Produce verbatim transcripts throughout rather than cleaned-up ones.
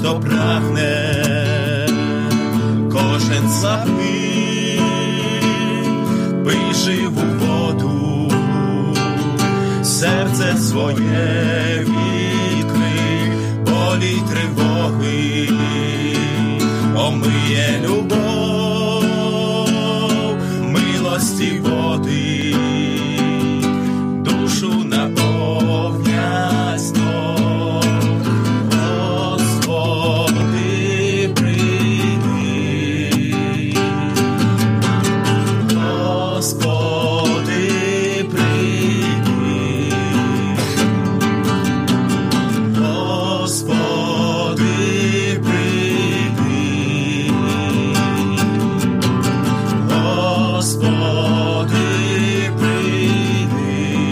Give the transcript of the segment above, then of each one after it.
хто прагне, кожен запий, пий живу воду, серце своє відкрий, болі й тривоги, омиє любов, милості води, душу наповнять знов. Господи, прийди, Господи, прийди, Господи, прийди, Господи, прийди,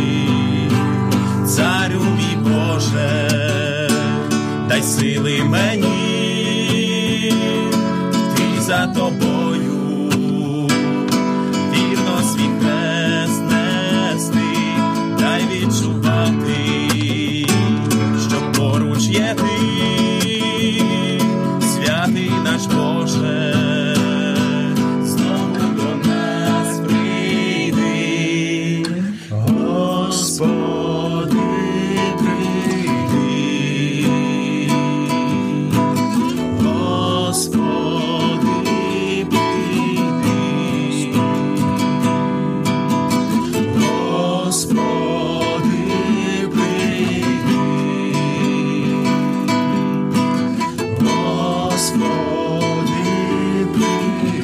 царю мій Боже, дай сили мені, ти за тобою, вірно свій хрест нести, дай відчувати, що поруч є ти, святий наш Боже, знову до нас прийди, Господи, прийди, Господи, прийди, Господи, прийди, Господи, прийди.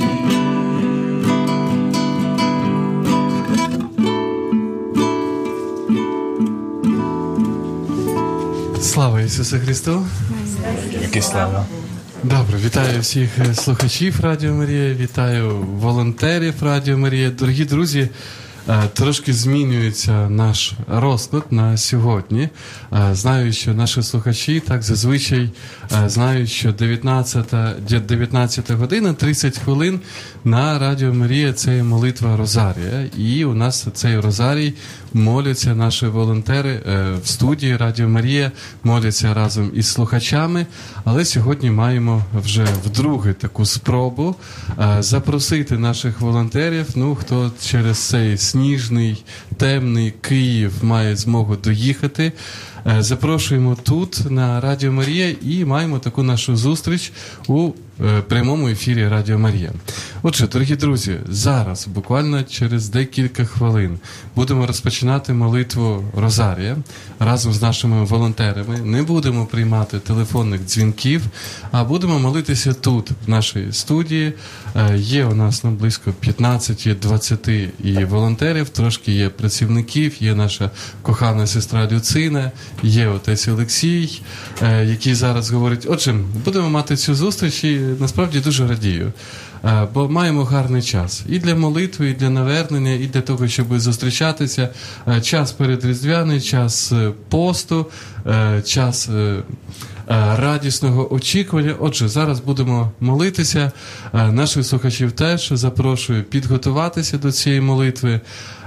Слава Ісусу Христу! Яке слава. Добре, вітаю всіх слухачів Радіо Марія, вітаю волонтерів Радіо Марія. Дорогі друзі, трошки змінюється наш розклад на сьогодні. Знаю, що наші слухачі так зазвичай знають, що дев'ятнадцята година, тридцять хвилин на Радіо Марія – це молитва Розарія. І у нас цей Розарій моляться наші волонтери в студії Радіо Марія, моляться разом із слухачами. Але сьогодні маємо вже вдруге таку спробу запросити наших волонтерів, ну, хто через цей сніжний, темний Київ має змогу доїхати. Запрошуємо тут на Радіо Марія і маємо таку нашу зустріч у прямому ефірі Радіо Марія. Отже, дорогі друзі, зараз, буквально через декілька хвилин, будемо розпочинати молитву Розарія разом з нашими волонтерами. Не будемо приймати телефонних дзвінків, а будемо молитися тут, в нашій студії. Є у нас ну, близько п'ятнадцять-двадцять і волонтерів, трошки є працівників, є наша кохана сестра Люцина, є отець Олексій, який зараз говорить. Отже, будемо мати цю зустріч і насправді дуже радію, бо маємо гарний час і для молитви, і для навернення, і для того, щоб зустрічатися. Час передріздвяний, час посту, час радісного очікування. Отже, зараз будемо молитися. Наших слухачів теж запрошую підготуватися до цієї молитви.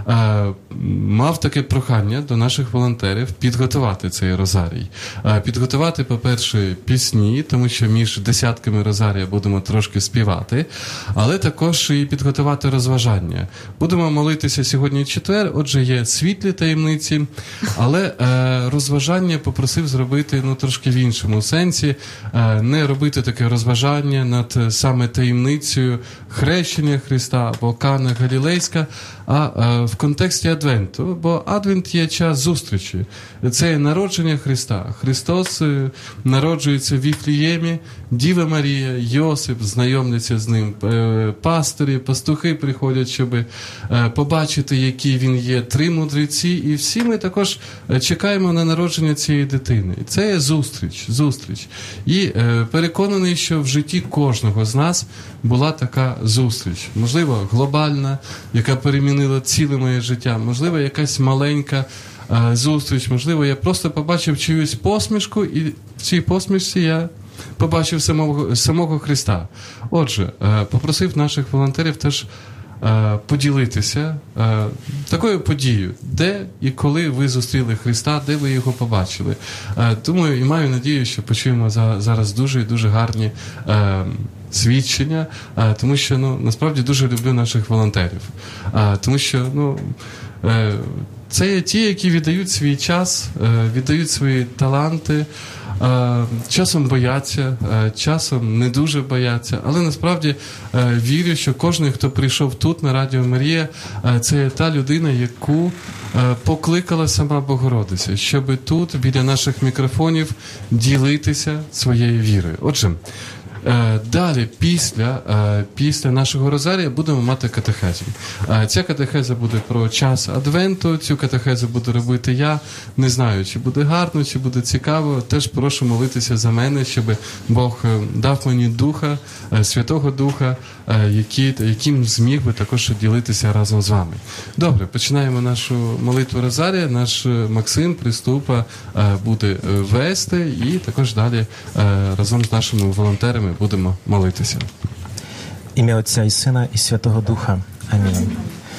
Мав таке прохання до наших волонтерів підготувати цей розарій. Підготувати, по-перше, пісні, тому що між десятками розарія будемо трошки співати, але також і підготувати розважання. Будемо молитися сьогодні четвер, отже, є світлі таємниці, але розважання попросив зробити ну, трошки в іншому сенсі, не робити таке розважання над саме таємницею хрещення Христа або Кана Галілейська, а в контексті Адвенту, бо Адвент є час зустрічі. Це є народження Христа. Христос народжується в Віфліємі, Діва Марія, Йосип знайомляться з ним, пастирі, пастухи приходять, щоб побачити, який він є, три мудреці, і всі ми також чекаємо на народження цієї дитини. І це є зустріч, зустріч. І переконаний, що в житті кожного з нас була така зустріч. Можливо, глобальна, яка перемінила ціле моє життя. Можливо, якась маленька а, зустріч. Можливо, я просто побачив чиюсь посмішку, і в цій посмішці я побачив самого, самого Христа. Отже, а, попросив наших волонтерів теж е, поділитися е, такою подією, де і коли ви зустріли Христа, де ви його побачили. Е, думаю, і маю надію, що почуємо за, зараз дуже і дуже гарні е, свідчення, е, тому що ну, насправді дуже люблю наших волонтерів. Е, тому що ну, е, це є ті, які віддають свій час, е, віддають свої таланти, е, часом бояться, е, часом не дуже бояться, але насправді е, вірю, що кожен, хто прийшов тут на Радіо Марія, е, це є та людина, яку е, покликала сама Богородиця, щоб тут, біля наших мікрофонів, ділитися своєю вірою. Отже, далі, після, після нашого розарія будемо мати катехезу. Ця катехеза буде про час Адвенту, цю катехезу буду робити я. Не знаю, чи буде гарно, чи буде цікаво. Теж прошу молитися за мене, щоб Бог дав мені Духа, Святого Духа, який, яким зміг би також ділитися разом з вами. Добре, починаємо нашу молитву розарія. Наш Максим Приступа буде вести і також далі разом з нашими волонтерами будемо молитися. Ім'я Отця і Сина і Святого Духа. Амінь.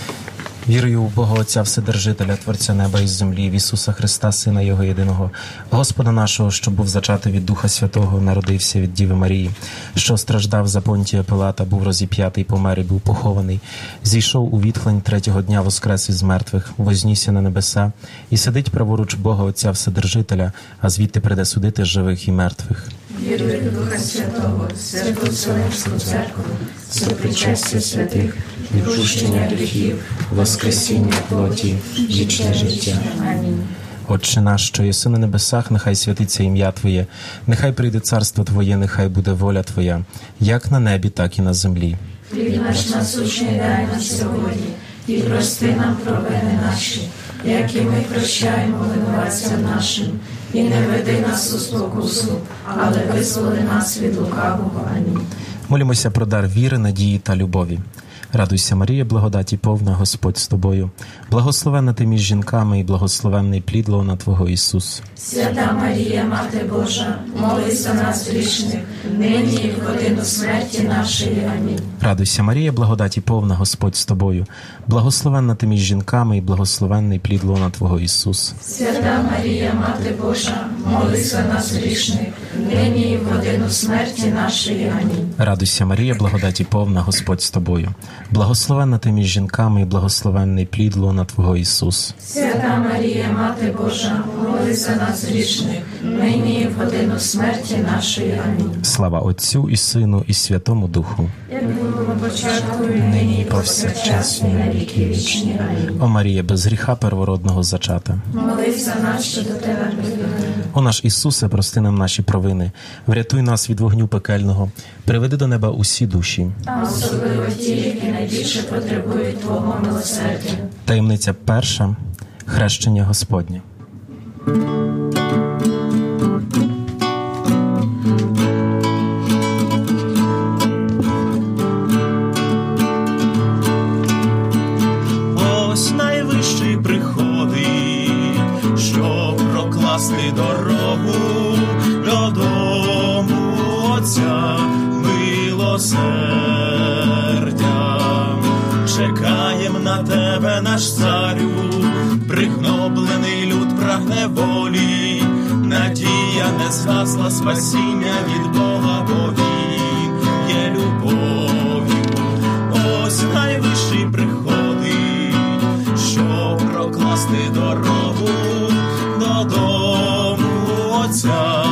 Вірую в Бога Отця Вседержителя, Творця неба і землі, в Ісуса Христа, Сина Його єдиного, Господа нашого, що був зачатий від Духа Святого, народився від Діви Марії, що страждав за Понтія Пилата, був розіп'ятий, помер і був похований, зійшов у відхлень третього дня, воскрес із мертвих, вознісся на небеса і сидить праворуч Бога Отця Вседержителя, а звідти прийде судити живих і мертвих. Вірую в Духа Святого, Святу Вселенську Церкву, сопричастя святих, відпущення гріхів, воскресіння плоті, вічне життя. Амінь. Отче наш, що єси на небесах, нехай святиться ім'я Твоє, нехай прийде царство Твоє, нехай буде воля Твоя, як на небі, так і на землі. Хліб наш насущний дай нам сьогодні, і прости нам провини наші, як і ми прощаємо винуватцям нашим, і не веди нас у спокусу, але визволи нас від лукавого. Амінь. Молімося про дар віри, надії та любові. Радуйся, Марія, благодаті повна, Господь з тобою. Благословенна ти між жінками і благословенний плід лона Твого, Ісус. Свята Марія, Мати Божа, молись за нас грішних, нині і в годину смерті нашої. Амінь. Радуйся, Марія, благодаті повна, Господь з тобою. Благословенна ти між жінками і благословенний плід лона Твого, Ісус. Свята Марія, Мати Божа, молись за нас грішних, нині і в годину смерті нашої. Амінь. Радуйся, Марія, благодаті повна, Господь з тобою. Благословенна ти між жінками і благословенний плід лона Твого, Ісус. Свята Марія, Мати Божа, молись за нас грішних, нині і в годину смерті нашої. Амінь. Слава Отцю і Сину і Святому Духу. Як було на початку, і нині і повсякчас, і на віки вічні. Амінь. О Марія, без гріха первородного зачата. Молись за нас, що до Тебе прибігаємо. О наш Ісусе, прости нам наші провини, врятуй нас від вогню пекельного, приведи до неба усі душі. А особливо ті, які найбільше потребують Твого милосердя. Таємниця перша – хрещення Господнє. Ось найвищий приходить, щоб прокласти дорогу додому Отця милосердя. Чекаєм на тебе, наш царю, пригноблений люд прагне волі, надія не згасла, спасіння від Бога, бо Він є любов'ю. Ось найвищий приходить, щоб прокласти дорогу додому Отця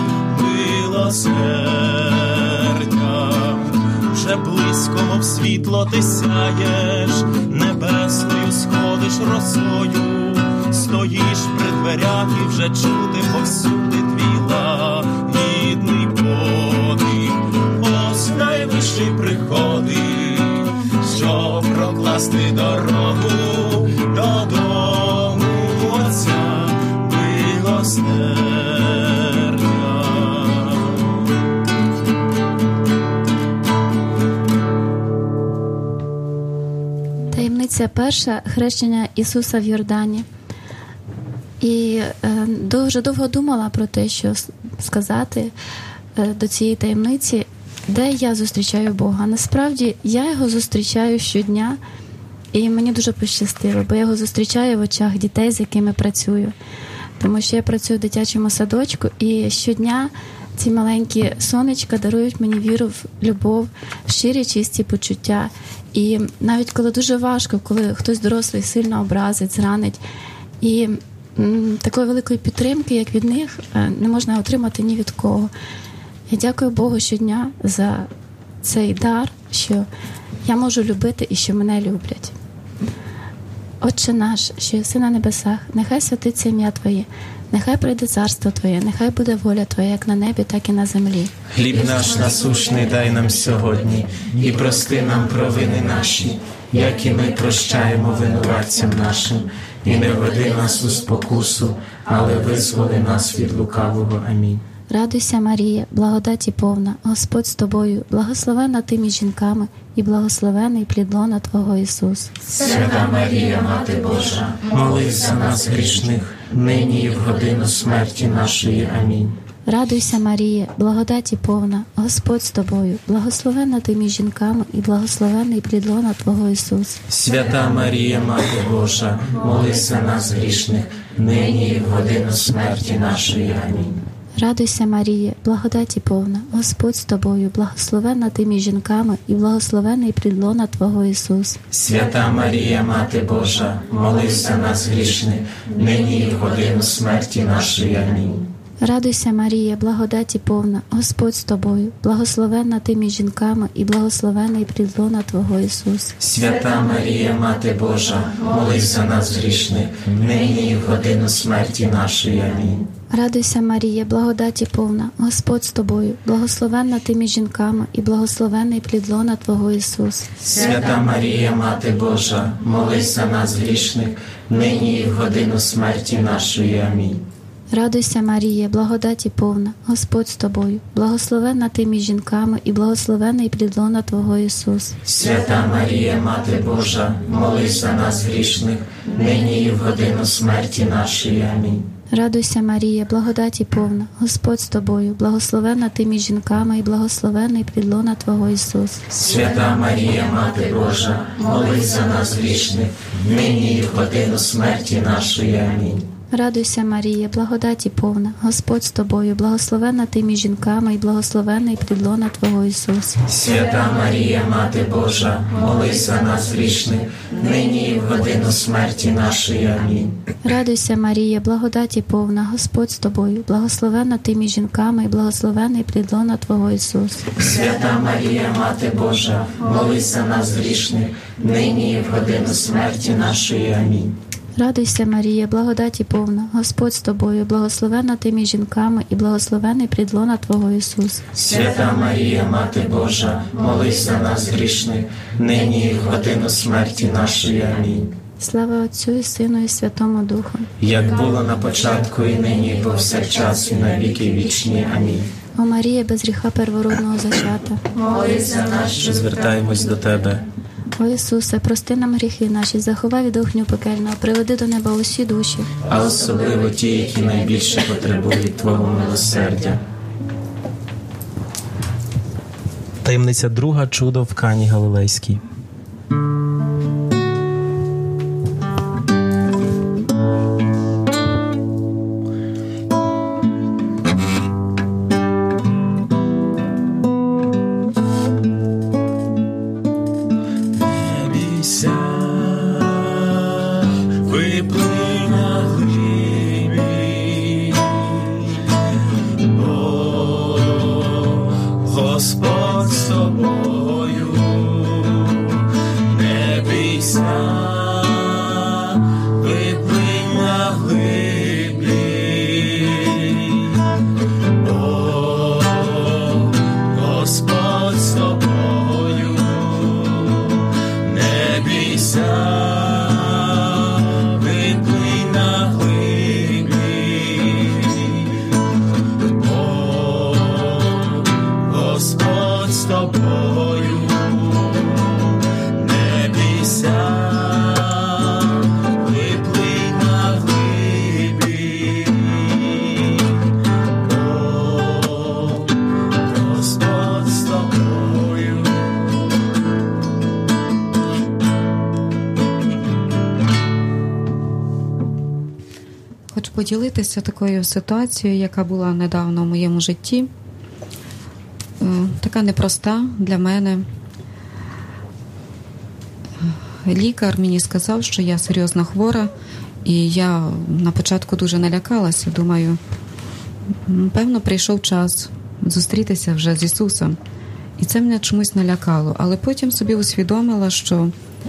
милосердя. Вже близько, мов світло, ти сяєш, небесною сходиш росою, стоїш при дверях і вже чути повсюди твій лагідний подих. Ось найвищий приходить, щоб прокласти дорогу додому Отця милосердя. Таємниця перша – хрещення Ісуса в Йордані. І е, дуже довго думала про те, що сказати е, до цієї таємниці, де я зустрічаю Бога. Насправді, я його зустрічаю щодня І мені дуже пощастило, бо я його зустрічаю в очах дітей, з якими працюю. Тому що я працюю в дитячому садочку, і щодня ці маленькі сонечка дарують мені віру в любов, в щирі чисті почуття. І навіть коли дуже важко, коли хтось дорослий сильно образить, зранить, і м, такої великої підтримки, як від них, не можна отримати ні від кого. Я дякую Богу щодня за цей дар, що я можу любити і що мене люблять. Отче наш, що єси на небесах, нехай святиться ім'я Твоє, нехай прийде царство Твоє, нехай буде воля Твоя, як на небі, так і на землі. Хліб наш насущний дай нам сьогодні, і прости нам провини наші, як і ми прощаємо винуватцям нашим, і не веди нас у спокусу, але визволи нас від лукавого. Амінь. Радуйся, Марія, благодаті повна, Господь з тобою, благословенна ти між жінками, і благословений плід лона Твого Ісус. Свята Марія, Мати Божа, Молись за нас грішних, нині і в годину смерті нашої. Амінь. Радуйся, Марія, благодаті повна, Господь з тобою, благословенна ти між жінками, і благословений плід лона Твого Ісус. Свята Марія, Мати Божа, молись за нас грішних, нині і в годину смерті нашої. Амінь. Радуйся, Марія, благодаті повна, Господь з тобою, благословенна ти між жінками, і благословений плід лона Твого Ісус. Свята Марія, Мати Божа, молись за нас грішних, нині і в годину смерті нашої. Амінь. Радуйся, Марія, благодаті повна, Господь з тобою, благословенна ти між жінками, і благословений плід лона Твого Ісус. Свята Марія, Мати Божа, молись за нас грішних, нині і в годину смерті нашої. Амінь. Радуйся, Марія, благодаті повна, Господь з тобою, благословенна ти між жінками, і благословений плід лона Твого Ісус. Свята Марія, Мати Божа, молись за нас грішних, нині і в годину смерті нашої. Амінь. Радуйся, Марія, благодаті повна, Господь з тобою, благословенна ти між жінками, і благословений плід лона Твого Ісус. Свята Марія, Мати Божа, молись за нас грішних, нині і в годину смерті нашої. Амінь. Радуйся, Марія, благодаті повна, Господь з тобою, благословенна ти між жінками, і благословений плід лона Твого Ісус. Свята Марія, Мати Божа, молись за нас грішних, нині і в годину смерті нашої. Амінь. Радуйся, Марія, благодаті повна, Господь з тобою, благословенна ти між жінками, і благословений плід лона Твого Ісус. Свята Марія, Мати Божа, молись за нас грішних, нині і в годину смерті нашої. Амінь. Радуйся, Марія, благодаті повна, Господь з тобою, благословенна ти між жінками, і благословений плід лона Твого Ісус. Свята Марія, Мати Божа, молись за нас грішних, нині і в годину смерті нашої. Амінь. Радуйся, Марія, благодаті повна, Господь з тобою, благословенна ти між жінками, і благословений плід лона Твого Ісус. Свята Марія, Мати Божа, молись за нас грішних, нині і в годину смерті нашої. Амінь. Слава Отцю і Сину, і Святому Духу. Як було на початку, і нині, і повсякчас, і на віки вічні. Амінь. О Марія, без гріха первородного зачата, молись за нас, що Звертаємось до Тебе. О Ісусе, прости нам гріхи наші, заховай від огню пекельного, приведи до неба усі душі, А особливо ті, які найбільше потребують Твого милосердя. Таємниця друга. Чудо в Кані Галилейській. Господь з тобою, не бійся, виплинь на глибі, о, Господь з тобою, не бійся. Господь з тобою. поділитися такою ситуацією, яка була недавно в моєму житті. Така непроста для мене. Лікар мені сказав, що я серйозно хвора, і я на початку дуже налякалася. Думаю, певно, прийшов час зустрітися вже з Ісусом. І це мене чомусь налякало. Але потім собі усвідомила, що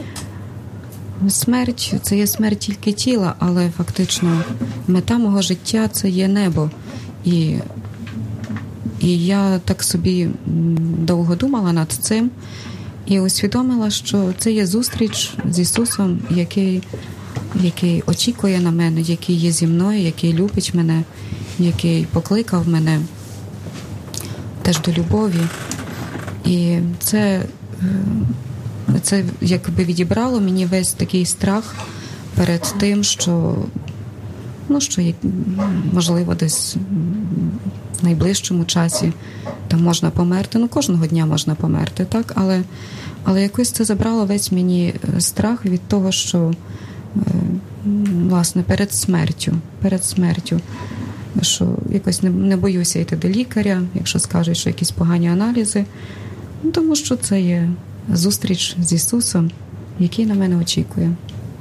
смерть – це є смерть тільки тіла, але фактично мета мого життя – це є небо. І, і я так собі довго думала над цим і усвідомила, що це є зустріч з Ісусом, який, який очікує на мене, який є зі мною, який любить мене, який покликав мене теж до любові. І це, це якби відібрало мені весь такий страх перед тим, що, ну, що можливо десь в найближчому часі там можна померти. Ну, кожного дня можна померти, так? Але, але якось це забрало весь мені страх від того, що, власне, перед смертю, перед смертю, що якось не, не боюся йти до лікаря, якщо скажуть, що якісь погані аналізи, ну, тому що це є зустріч з Ісусом, який на мене очікує.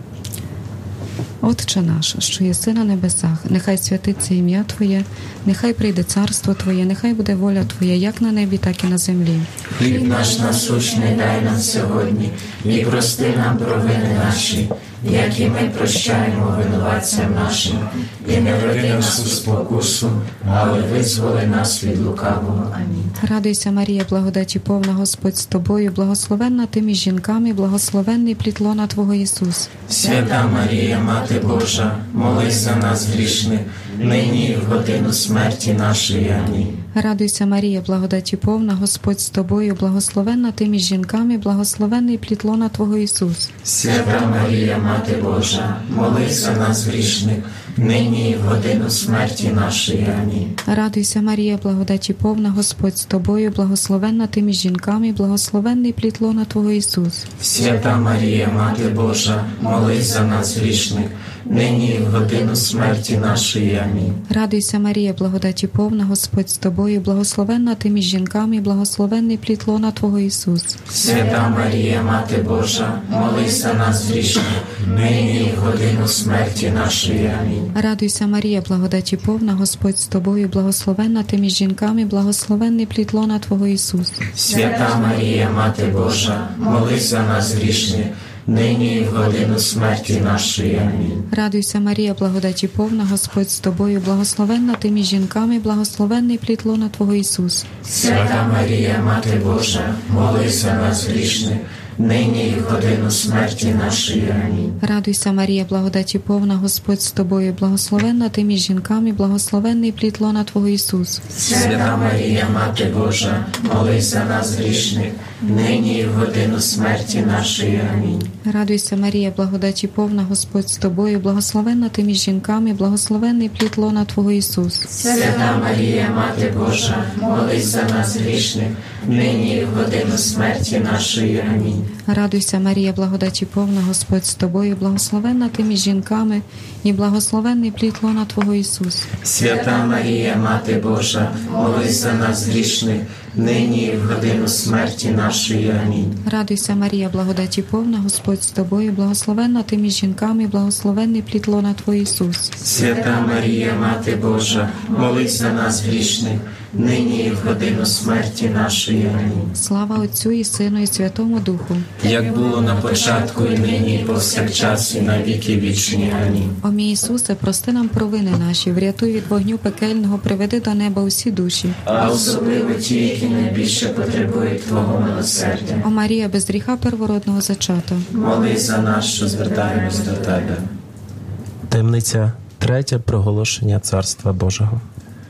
Отче наш, що єси на небесах, нехай святиться ім'я Твоє, нехай прийде царство Твоє, нехай буде воля Твоя, як на небі, так і на землі. Хліб наш насущний дай нам сьогодні, і прости нам провини наші, як і ми прощаємо винуватцям нашим, і не веди нас у спокусу, але визволи нас від лукавого. Амінь. Радуйся, Марія, благодаті повна, Господь з тобою, благословенна ти між жінками, благословенний плід лона Твого Ісус. Свята Марія, Мати Божа, молись за нас грішних, нині і в годину смерті нашої. Амінь. Радуйся, Марія, благодаті повна, Господь з тобою, благословенна ти між жінками, благословенний плід лона Твого Ісус. Свята Марія, Мати Божа, молись за нас грішних, нині і в годину смерті нашої. Амінь. Радуйся, Марія, благодаті повна, Господь з тобою, благословенна ти між жінками, благословенний плід лона Твого Ісус. Свята Марія, Мати Божа, молись за нас грішних, нині і в годину смерті нашої. Амінь. Радуйся, Марія, благодаті повна, Господь з тобою, благословенна ти між жінками, благословенний плід лона Твого Ісус. Свята Марія, Мати Божа, молись за нас грішних, нині і в годину смерті нашої. Амінь. Радуйся, Марія, благодаті повна, Господь з тобою, благословенна ти між жінками, благословенний плід лона Твого Ісус. Свята Марія, Мати Божа, молись за нас грішних, нині і в годину смерті нашої. Амінь. Радуйся, Марія, благодаті повна, Господь з тобою, благословенна ти між жінками, благословенний плід лона Твого Ісус. Свята Марія, Мати Божа, молись за нас грішних, нині і в годину смерті нашої. Амінь. Радуйся, Марія, благодаті повна, Господь з тобою, благословенна ти між жінками, благословенний плід лона Твого Ісус. Свята Марія, Мати Божа, молись за нас грішних, нині і в годину смерті нашої. Амінь. Радуйся, Марія, благодаті повна, Господь з тобою, благословенна ти між жінками, благословенний плід лона Твого Ісус. Свята Марія, Мати Божа, молись за нас грішних, нині і в годину смерті нашої. Амінь. Радуйся, Марія, благодаті повна, Господь з тобою, благословенна ти між жінками, і благословенний плід лона Твого Ісус. Свята Марія, Мати Божа, молись за нас грішних, нині і в годину смерті нашої. Амінь. Радуйся, Марія, благодаті повна, Господь з тобою, благословенна ти між жінками, благословенний плід лона Твого Ісус. Свята Марія, Мати Божа, молись за нас грішних, нині і в годину смерті нашої. Амінь. Слава Отцю і Сину і Святому Духу. Як було на початку, і нині, і повсякчас, і на віки вічні. Амінь. О мій Ісусе, прости нам провини наші, врятуй від вогню пекельного, приведи до неба усі душі. А особливо ті, які найбільше потребують Твого милосердя. О Марія, без гріха первородного зачата. Молись за нас, що звертаємось до Тебе. Таємниця третя. Проголошення Царства Божого.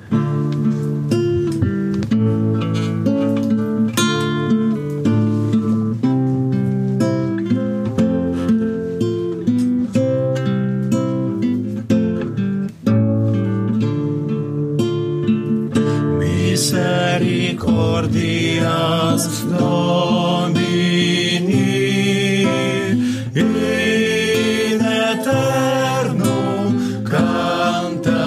Misericordias Domini in aeternum canta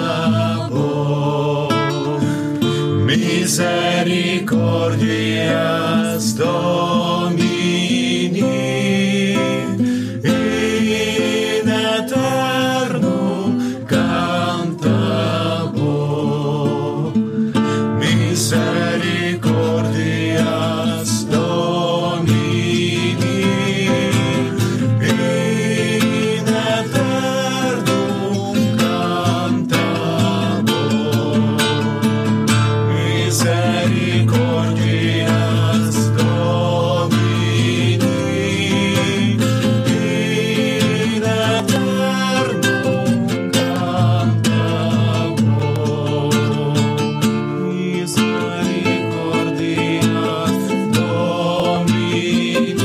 misericordias Domini in eternum cantabo. Misericordias Domini in eternum cantabo. Misericordias Domini in eternum cantabo. Misericordias Domini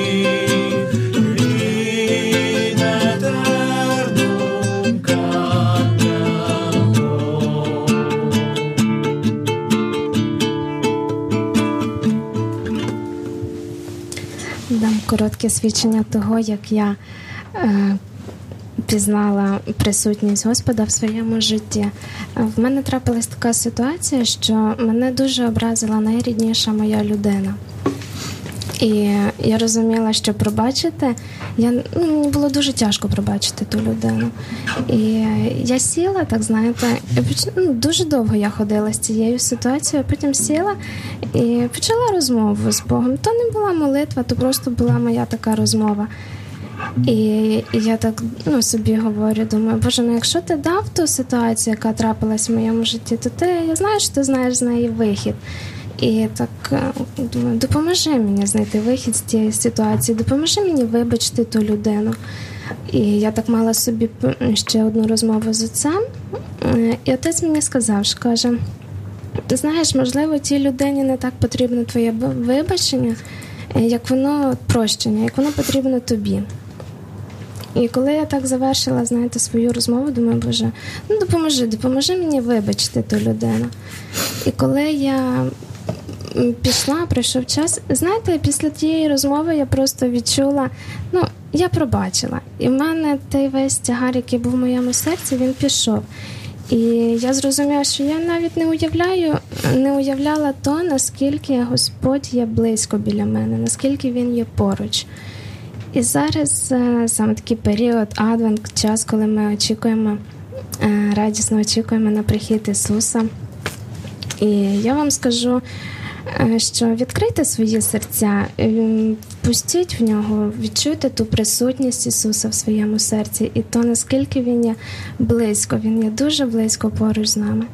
in eternum cantabo. Дам коротке свідчення того, як я е, пізнала присутність Господа в своєму житті. Е, В мене трапилась така ситуація, що мене дуже образила найрідніша моя людина. І я розуміла, що пробачити, я, ну, мені було дуже тяжко пробачити ту людину. І я сіла, так знаєте, і поч- ну, дуже довго я ходила з цією ситуацією, потім сіла і почала розмову з Богом. То не була молитва, то просто була моя така розмова. І, і я так ну, собі говорю, думаю, Боже, ну якщо ти дав ту ситуацію, яка трапилась в моєму житті, то ти, я знаю, що ти знаєш з неї вихід. І так е, думаю, допоможи мені знайти вихід з цієї ситуації, допоможи мені вибачити ту людину. І я так мала собі п- ще одну розмову з отцем. Е, І отець мені сказав, що каже, ти знаєш, можливо, тій людині не так потрібно твоє б- вибачення, е, як воно прощення, як воно потрібно тобі. І коли я так завершила, знаєте, свою розмову, думаю, Боже, ну допоможи, допоможи мені вибачити ту людину. І коли я м, пішла, пройшов час, знаєте, після тієї розмови я просто відчула, ну, я пробачила. І в мене той весь тягар, який був в моєму серці, він пішов. І я зрозуміла, що я навіть не уявляю, не уявляла то, наскільки Господь є близько біля мене, наскільки Він є поруч. І зараз е, саме такий період, адвент, час, коли ми очікуємо, е, радісно очікуємо на прихід Ісуса. І я вам скажу, е, що відкрийте свої серця, е, впустіть в нього, відчуйте ту присутність Ісуса в своєму серці і то, наскільки Він є близько, Він є дуже близько поруч з нами.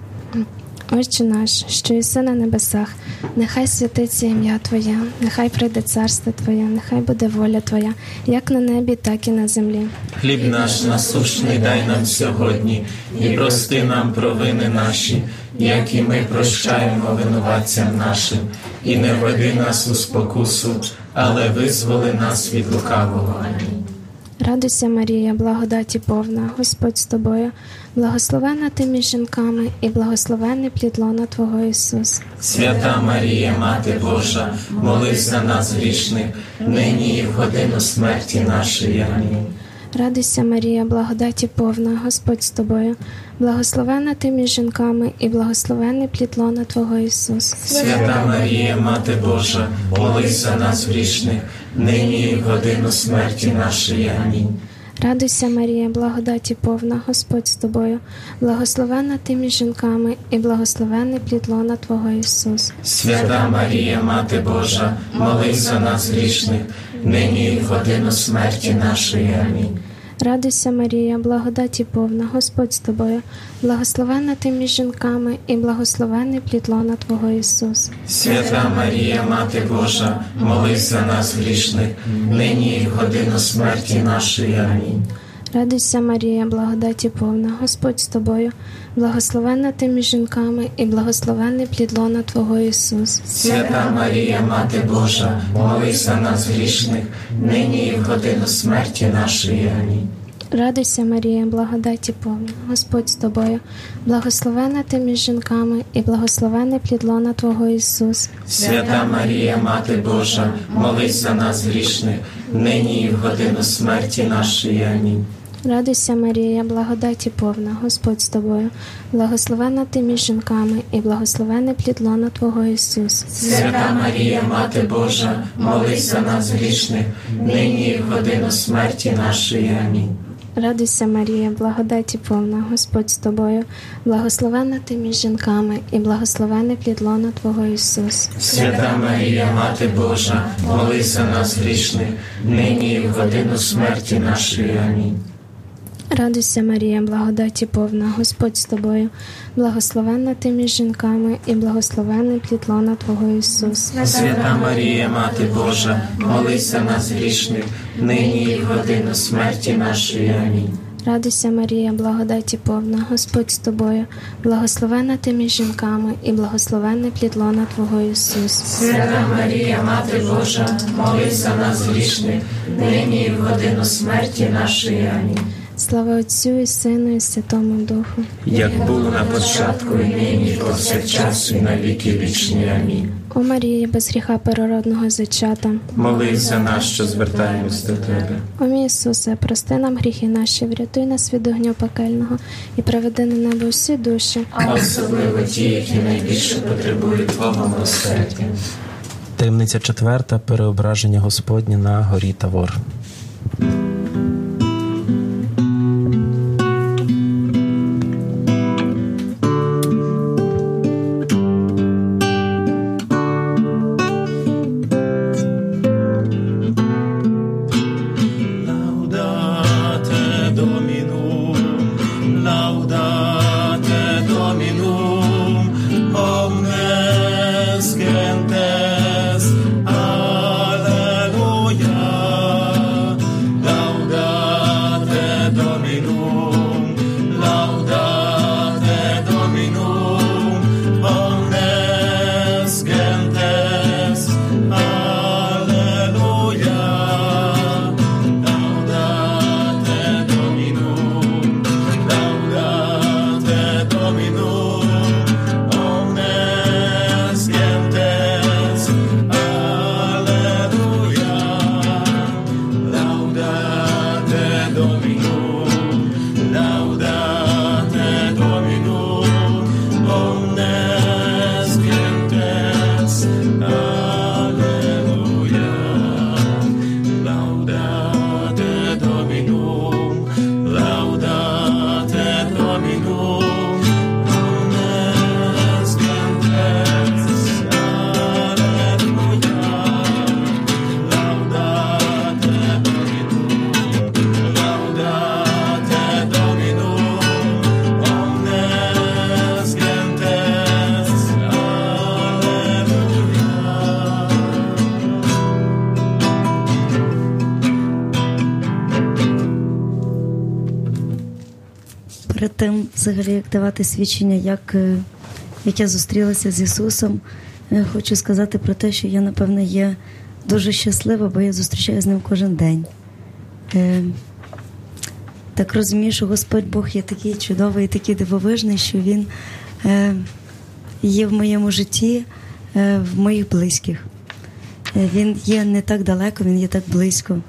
Отче наш, що єси на небесах, нехай святиться ім'я Твоє, нехай прийде царство Твоє, нехай буде воля Твоя, як на небі, так і на землі. Хліб наш насущний дай нам сьогодні, і прости нам провини наші, як і ми прощаємо винуватцям нашим. І не введи нас у спокусу, але визволи нас від лукавого. Амінь. Радуйся, Марія, благодаті повна, Господь з тобою, благословена ти між жінками, і благословенний плід лона Твого Ісус. Свята Марія, Мати Божа, молись за нас грішних, нині і в годину смерті нашої. Амінь. Радуйся, Марія, благодаті повна, Господь з тобою, благословена ти між жінками, і благословенний плід лона Твого Ісус. Свята Марія, Мати Божа, молись за нас грішних, нині і в годину смерті нашої. Амінь. Радуйся, Марія, благодаті повна, Господь з тобою, благословена ти між жінками, і благословенний плід лона Твого Ісус. Свята Марія, Мати Божа, молись за нас грішних, нині і в годину смерті нашої. Амінь. Радуйся, Марія, благодаті повна, Господь з тобою, благословена ти між жінками, і благословенний плід лона Твого Ісус. Свята Марія, Мати Божа, молись за нас грішних, нині і в годину смерті нашої. Амінь. Радуйся, Марія, благодаті повна, Господь з тобою, благословена ти між жінками, і благословенний плід лона Твого Ісус. Свята Марія, Мати Божа, молись за нас грішних, нині і в годину смерті нашої. Амінь. Радуйся, Марія, благодаті повна, Господь з тобою, благословена ти між жінками, і благословенний плід лона Твого Ісус. Свята Марія, Мати Божа, молись за нас грішних, нині і в годину смерті нашої. Амінь. Радуйся, Марія, благодаті повна, Господь з тобою, благословенна ти між жінками, і благословенний плід лона Твого Ісус. Свята Марія, Мати Божа, молись за нас грішних, нині і в годину смерті нашої. Амінь. Радуйся, Марія, благодаті повна, Господь з тобою, благословенна ти між жінками, і благословенний плід лона Твого Ісус. Свята Марія, Мати Божа, молись за нас грішних, нині і в годину смерті нашої. Амінь. Радуйся, Марія, благодаті повна, Господь з тобою, благословенна ти між жінками, і благословенний плід лона Твого Ісус. Свята Марія, Мати Божа, молись за нас грішних, нині і в годину смерті нашої. Амінь. Радуйся, Марія, благодаті повна, Господь з тобою, благословенна ти між жінками, і благословенний плід лона Твого Ісус. Свята Марія, Мати Божа, молись за нас грішних, нині і в годину смерті нашої. Амінь. Слава Отцю і Сину, і Святому Духу. Як було на початку, і нині, і повсякчас, і на віки вічні. Амінь. О Марії, без гріха первородного зачата, молись за нас, що звертаємось до Тебе. О мій Ісусе, прости нам гріхи наші, врятуй нас від огню пекельного і приведи на небо всі душі, а особливо ті, які найбільше потребують Твого милосердя. Таємниця четверта. Переображення Господнє на горі Тавор. Перед тим, взагалі, як давати свідчення, як, як я зустрілася з Ісусом, хочу сказати про те, що я, напевно, є дуже щаслива, бо я зустрічаюся з Ним кожен день. Е, так розумію, що Господь Бог є такий чудовий і такий дивовижний, що Він е, є в моєму житті, е, в моїх близьких. Е, він є не так далеко, Він є так близько.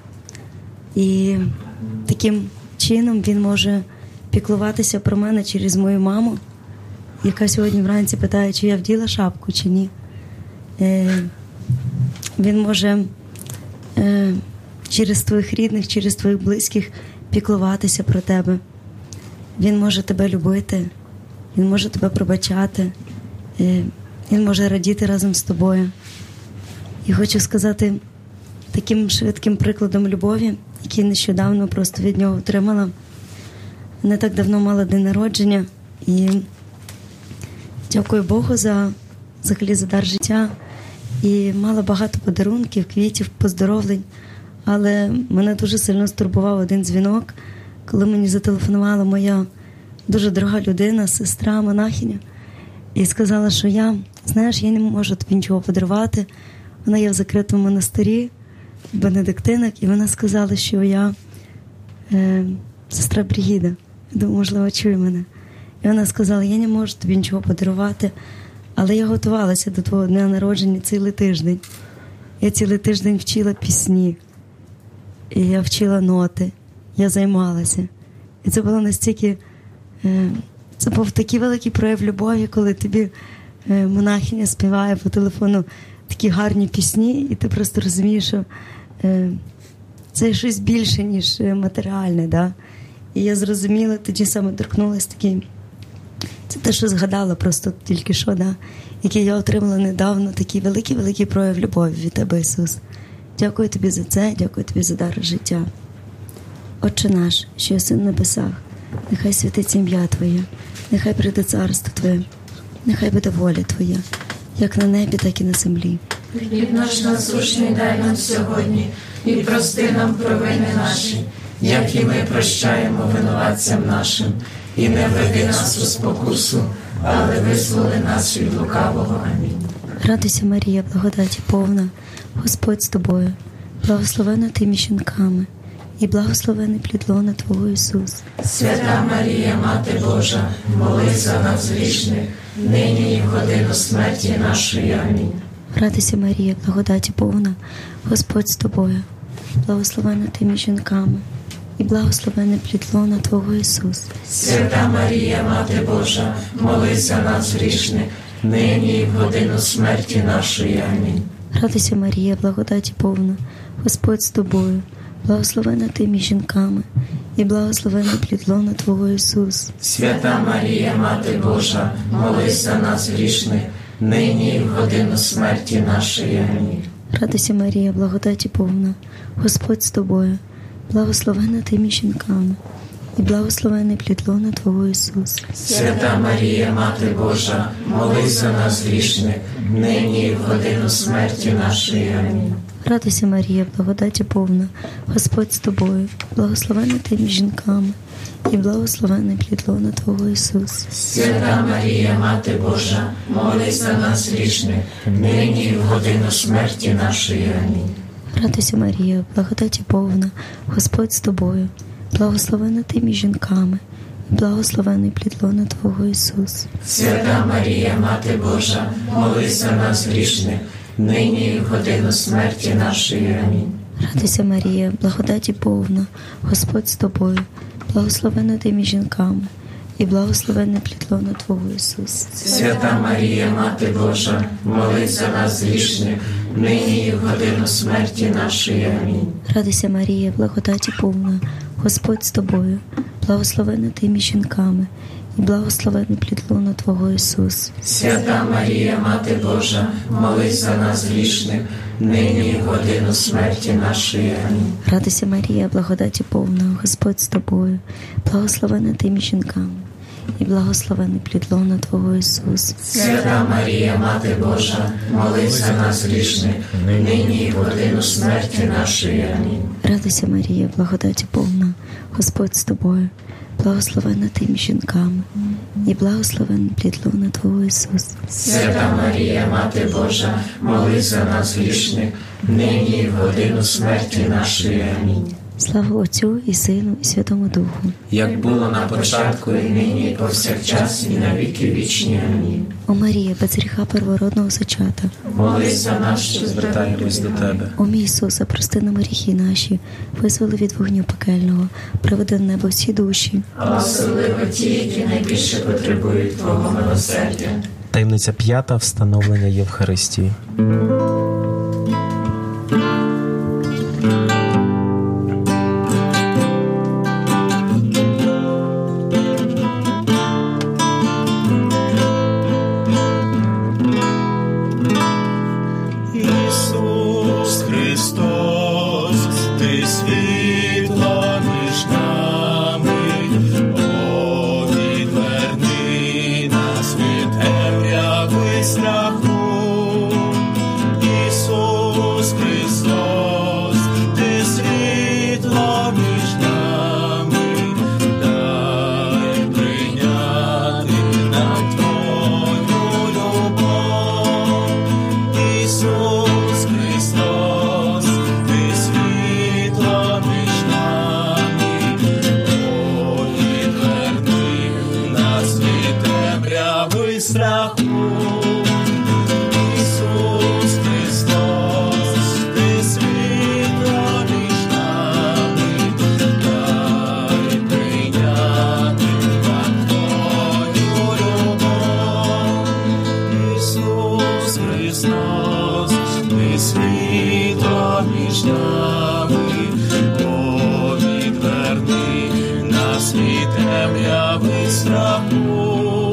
І таким чином Він може піклуватися про мене через мою маму, яка сьогодні вранці питає, чи я вділа шапку, чи ні. Е, він може е, через твоїх рідних, через твоїх близьких піклуватися про тебе. Він може тебе любити, він може тебе пробачати, е, він може радіти разом з тобою. І хочу сказати таким швидким прикладом любові, який нещодавно просто від нього отримала. Не так давно мала день народження, і дякую Богу за, взагалі, за дар життя. І мала багато подарунків, квітів, поздоровлень. Але мене дуже сильно стурбував один дзвінок, коли мені зателефонувала моя дуже дорога людина, сестра, монахиня, і сказала, що я, знаєш, я не можу тобі нічого подарувати. Вона є в закритому монастирі, в бенедиктинах, і вона сказала, що я е, сестра Бригіда. Я думаю, можливо, чує мене. І вона сказала, я не можу тобі нічого подарувати, але я готувалася до твого дня народження цілий тиждень. Я цілий тиждень вчила пісні, і я вчила ноти, я займалася. І це було настільки, е, це був такий великий прояв любові, коли тобі е, монахиня співає по телефону такі гарні пісні, і ти просто розумієш, що е, це щось більше, ніж матеріальне. Да? І я зрозуміла, тоді саме торкнулася такий, це те, що згадала просто тільки що, да? Який я отримала недавно, такий великий-великий прояв любові від Тебе, Ісус. Дякую Тобі за це, дякую Тобі за дар життя. Отче наш, що єси в небесах, нехай святиться ім'я Твоє, нехай прийде царство Твоє, нехай буде воля Твоя, як на небі, так і на землі. Хліб наш насущний дай нам сьогодні, і прости нам провини наші, як і ми прощаємо винуватцям нашим, і не введи нас у спокусу, але визволи нас від лукавого. Амінь. Радуйся, Марія, благодаті повна, Господь з тобою, благословена ти між жінками, і благословений плід лона Твого, Ісус. Свята Марія, Мати Божа, молись за нас грішних, нині і в годину смерті нашої. Амінь. Радуйся, Марія, благодаті повна, Господь з тобою, благословена ти між жінками, і благословений плід лона Твого, Ісус. Свята Марія, Мати Божа, молись за нас грішних, нині і в годину смерті нашої. Амінь. Радуйся, Марія, благодаті повна, Господь з тобою, благословена ти між жінками, і благословений плід лона Твого, Ісус. Свята Марія, Мати Божа, молись за нас грішних, нині і в годину смерті нашої. Амінь. Радуйся, Марія, благодаті повна, Господь з тобою, благословена ти між жінками, і благословений плід лона Твого, Ісус. Свята Марія, Мати Божа, молись за нас грішних, нині і в годину смерті нашої. Амінь. Радуйся, Марія, благодаті повна, Господь з тобою, благословена ти між жінками, і благословений плід лона Твого, Ісус. Свята Марія, Мати Божа, молись за нас грішних, нині і в годину смерті нашої. Амінь. Радуйся, Марія, благодаті повна, Господь з тобою, благословена ти між жінками, і благословений плід лона Твого, Ісус. Свята Марія, Мати Божа, молись за нас грішних, нині і в годину смерті нашої. Амінь. Радуйся, Марія, благодаті повна, Господь з тобою, благословена ти між жінками, і благословений плід лона Твого, Ісус. Свята Марія, Мати Божа, молись за нас грішних, нині і в годину смерті нашої. Амінь. Радуйся, Марія, благодаті повна, Господь з тобою, благословена ти між жінками, і благословений плід лона Твого, Ісус. Свята Марія, Мати Божа, молись за нас грішних, нині і в годину смерті нашої. Амінь. Радуйся, Марія, благодаті повна, Господь з тобою, благословена ти між жінками, і благословений плід лона Твого, Ісус. Свята Марія, Мати Божа, молись за нас грішних, нині і в годину смерті нашої. Амінь. Радуйся, Марія, благодаті повна, Господь з тобою, благословена ти між жінками, і благословений плід лона Твого, Ісус. Свята Марія, Мати Божа, молись за нас грішних, нині і в годину смерті нашої. Амінь. Слава Отцю і Сину, і Святому Духу. Як було на початку, і нині, і повсякчас, і на віки вічні. Амінь. О Марія, без гріха первородного зачата, молись за нас, що звертаємось до Тебе. О мій Ісусе, прости нам гріхи наші, визволи від вогню пекельного, приведи в небо всі душі. А особливо ті, які найбільше потребують Твого милосердя. Таємниця п'ята. Встановлення Євхаристії. Ісус Христос, Ти світло між нами, о, відверни нас від темряви страху, нами, о, відверни нас від темряви страху.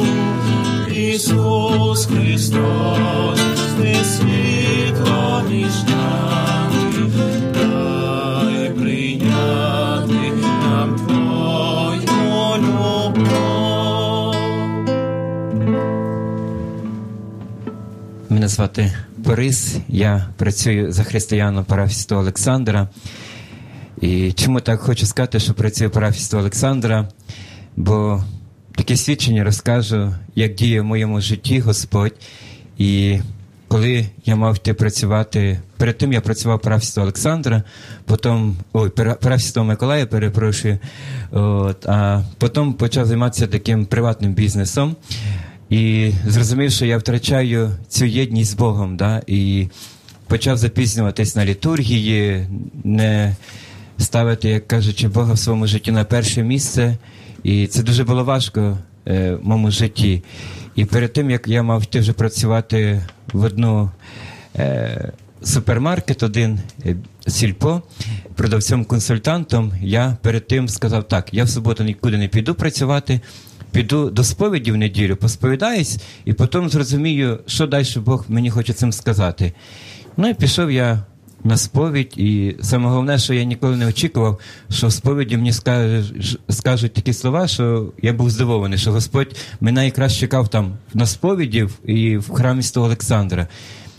Ісус Христос, ти світло між нами, дай прийняти нам Твою любов. Мене звати Борис, я працюю за християном парафії Святого Олександра. І чому так хочу сказати, що працюю в парафії Святого Олександра? Бо таке свідчення розкажу, як діє в моєму житті Господь. І коли я мав йти працювати, перед тим я працював в парафії Святого Олександра, потім, ой, парафії Святого Миколая, перепрошую, от, а потім почав займатися таким приватним бізнесом. І зрозумів, що я втрачаю цю єдність з Богом, да? І почав запізнюватись на літургії, не ставити, як кажучи, Бога в своєму житті на перше місце. І це дуже було важко е, в моєму житті. І перед тим, як я мав йти вже працювати в одну е, супермаркет, один е, сільпо, продавцем-консультантом, я перед тим сказав, так, я в суботу нікуди не піду працювати, піду до сповіді в неділю, посповідаюсь, і потім зрозумію, що далі Бог мені хоче цим сказати. Ну і пішов я на сповідь, і саме головне, що я ніколи не очікував, що в сповіді мені скажуть, скажуть такі слова, що я був здивований, що Господь мене якраз чекав там на сповіді і в храмі Святого Олександра.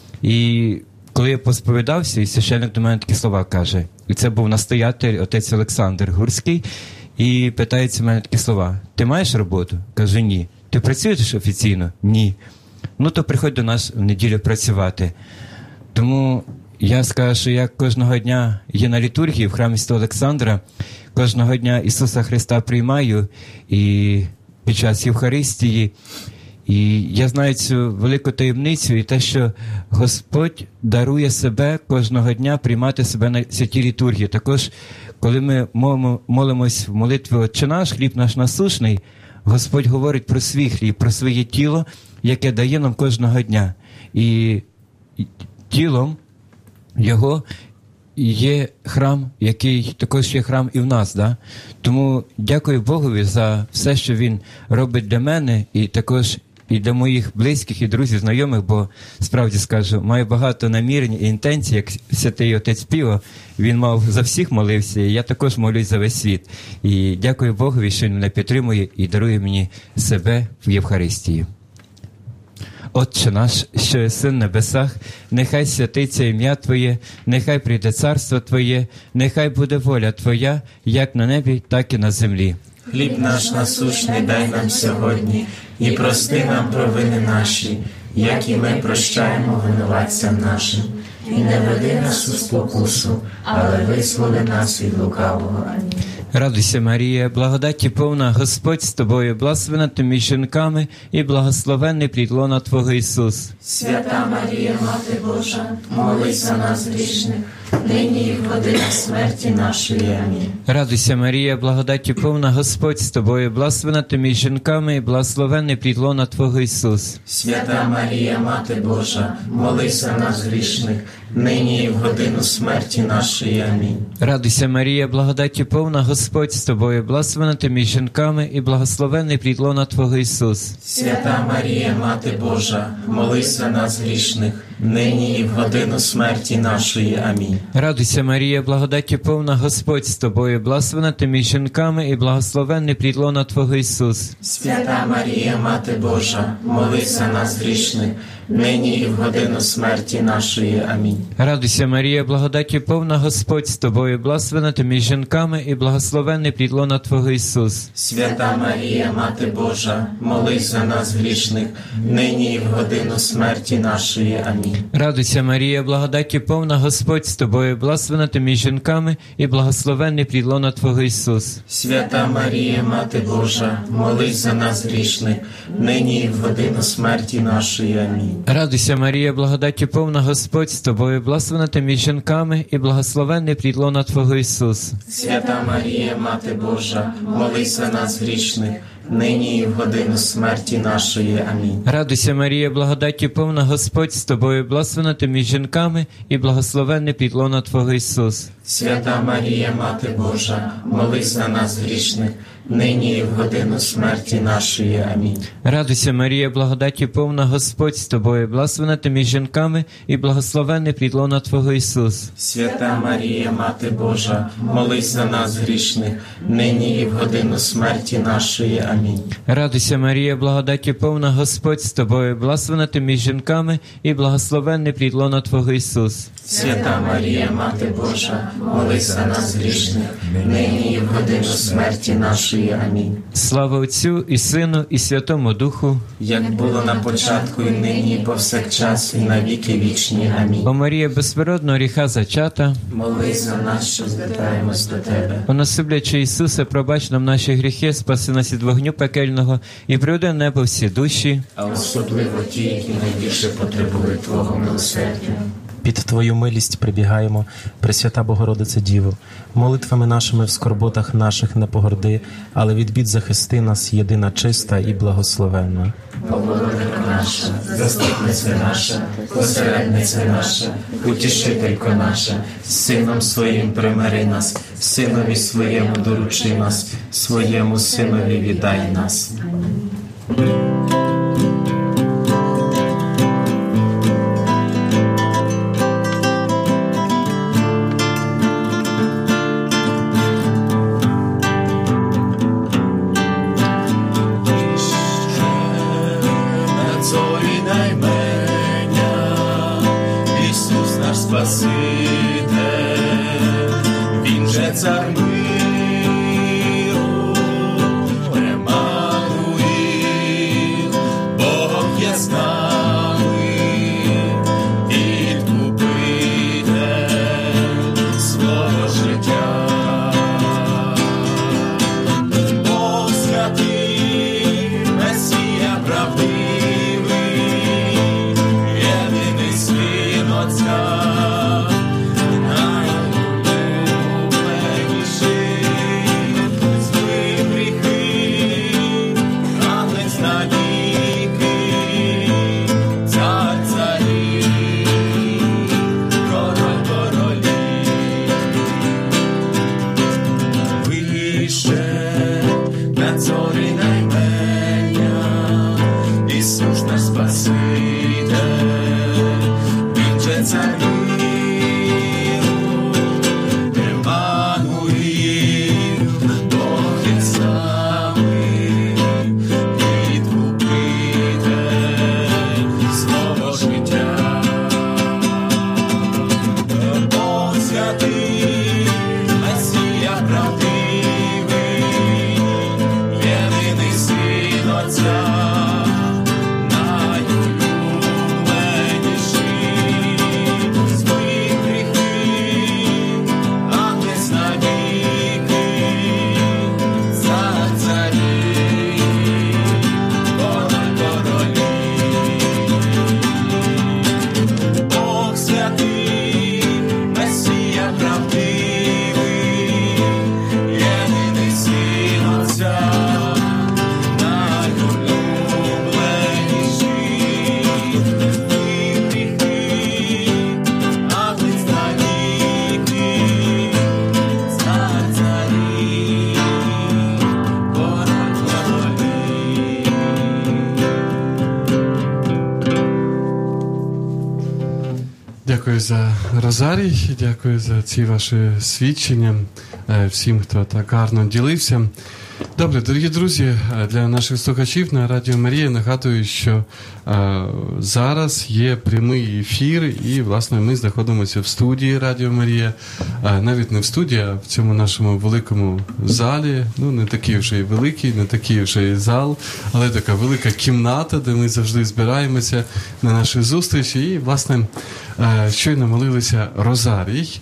І коли я посповідався, і священник до мене такі слова каже, і це був настоятель, отець Олександр Гурський, і питається в мене такі слова: ти маєш роботу? Кажу, ні. Ти працюєш офіційно? Ні. Ну, то приходь до нас в неділю працювати. Тому я скажу, що я кожного дня є на літургії в храмі Святого Олександра, кожного дня Ісуса Христа приймаю і під час Євхаристії. І я знаю цю велику таємницю і те, що Господь дарує себе кожного дня приймати себе на святій літургії. Також, коли ми молимось в молитві «Отче наш, хліб наш насущний», Господь говорить про свій хліб, про своє тіло, яке дає нам кожного дня. І тілом Його є храм, який також є храм і в нас. Да? Тому дякую Богові за все, що Він робить для мене, і також і для моїх близьких, і друзів, знайомих, бо, справді скажу, маю багато намірень і інтенцій, як святий отець Піо, він мав за всіх молився, і я також молюсь за весь світ. І дякую Богові, що Він мене підтримує і дарує мені себе в Євхаристії. Отче наш, що єси в небесах, нехай святиться ім'я Твоє, нехай прийде царство Твоє, нехай буде воля Твоя, як на небі, так і на землі. Хліб наш насущний дай нам сьогодні, і прости нам провини наші, як і ми прощаємо винуватцям нашим. І не веди нас у спокусу, але визволи нас від лукавого. Амінь. Радуйся, Марія, благодаті повна, Господь з тобою, благословена ти між жінками, і благословенний плід лона Твого Ісус. Свята Марія, Мати Божа, молись за нас грішних, нині і в годину смерті нашої. Амінь. Радуйся, Марія, благодаті повна, Господь з тобою, благословена ти між жінками, і благословенний плід лона Твого Ісус. Свята Марія, Мати Божа, молись за нас грішних, нині і в годину смерті нашої. Амінь. Радуйся, Марія, благодаті повна, Господь з тобою, благословена ти між жінками, і благословенний плід лона Твого Ісус. Свята Марія, Мати Божа, молись за нас грішних, нині і в годину смерті нашої. Амінь. Радуйся, Марія, благодаті повна, Господь з тобою, благословена ти між жінками, і благословенний плід лона Твого Ісус. Свята Марія, Мати Божа, молись за нас грішних, нині і в годину смерті нашої. Амінь. Радуйся, Марія, благодаті повна, Господь з тобою, благословена ти між жінками, і благословенний плід лона Твого Ісус. Свята Марія, Мати Божа, молись за нас грішних, нині і в годину смерті нашої. Амінь. Радуйся, Марія, благодаті повна, Господь з тобою, благословена ти між жінками, і благословенний плід лона Твого Ісус. Свята Марія, Мати Божа, молись за нас грішних, нині і в годину смерті нашої. Амінь. Радуйся, Марія, благодаті повна, Господь з тобою, благословена ти між жінками, і благословенний плід лона Твого Ісус. Свята Марія, Мати Божа, молись за нас грішних, нині і в годину смерті нашої. Амінь. Радуйся, Марія, благодаті повна, Господь з тобою, благословена ти між жінками, і благословенний плід лона Твого Ісус. Свята Марія, Мати Божа, молись за нас грішних, нині і в годину смерті нашої. Амінь. Радуйся, Марія, благодаті повна, Господь з тобою, благословена ти між жінками, і благословенний плід лона Твого Ісус. Свята Марія, Мати Божа, молись за нас грішних, нині і в годину смерті нашої. Амінь. Радуйся, Марія, благодаті повна, Господь з тобою, благословена ти між жінками, і благословенний плід лона Твого Ісус. Свята Марія, Мати Божа, молись за нас грішних, нині і в годину смерті нашої. Амінь. Слава Отцю і Сину, і Святому Духу, як було на початку, і нині, і повсякчас, і на віки вічні. Амінь. О Марія, безперервного гріха зачата, молись за нас, що звертаємось до Тебе. О насиплячи Ісусе, пробач нам наші гріхи, спаси нас від вогню пекельного, і приведи в небо всі душі, а особливо ті, які найбільше потребують Твого милосердя. Під Твою милість прибігаємо, Пресвята Богородице Діво, молитвами нашими в скорботах наших не погорди, але від бід захисти нас, єдина чиста і благословенна. Богородице наша, заступниця наша, посередниця наша, утішителько наша, з Сином Своїм примири нас, Синові Своєму доручи нас, Своєму Синові віддай нас. Спаситель, він же цар миру, Еммануїл, Бог є з нами, відкупитель свого життя. Бог святий, Месія правдивий, єдиний Син Отця. Дякую за розарій, дякую за ці ваші свідчення, всім, хто так гарно ділився. Добре, дорогі друзі, для наших слухачів на Радіо Марія нагадую, що е, зараз є прямий ефір, і, власне, ми знаходимося в студії Радіо Марія, е, навіть не в студії, а в цьому нашому великому залі, ну, не такий вже і великий, не такий вже і зал, але така велика кімната, де ми завжди збираємося на наші зустрічі, і, власне, е, щойно молилися розарій.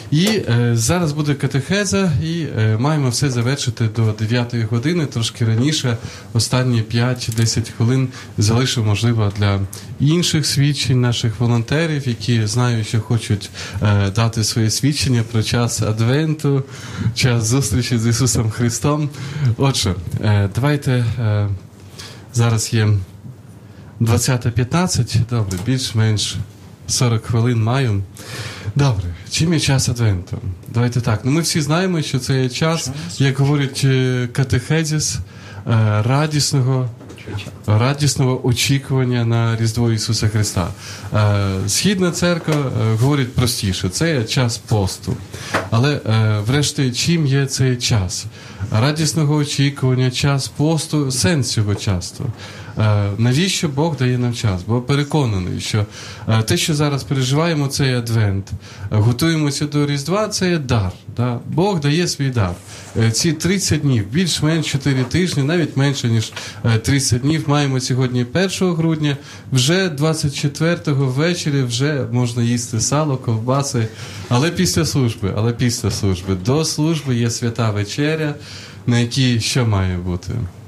І е, зараз буде катехеза, і е, маємо все завершити до дев'ятої години, трошки раніше, останні п'ять-десять хвилин залишив, можливо, для інших свідчень наших волонтерів, які знаю, що хочуть е, дати своє свідчення про час Адвенту, час зустрічі з Ісусом Христом. Отже, е, давайте, е, зараз є двадцята п'ятнадцять, добре, більш-менш сорок хвилин маю. Добре, чим є час Адвенту? Давайте так. Ну, ми всі знаємо, що це є час, як говорять катехезіс, радісного, радісного очікування на Різдво Ісуса Христа. Східна церква говорить простіше, це є час посту. Але, врешті, чим є цей час? Радісного очікування, час посту, сенс цього часу. Навіщо Бог дає нам час? Бо переконаний, що те, що зараз переживаємо, це є Адвент. Готуємося до Різдва, це є дар. Да? Бог дає свій дар. Ці тридцять днів, більш-менш чотири тижні, навіть менше, ніж тридцять днів, маємо сьогодні першого грудня, вже двадцять четвертого ввечері вже можна їсти сало, ковбаси, але після служби, але після служби. До служби є свята вечеря, на якій що має бути?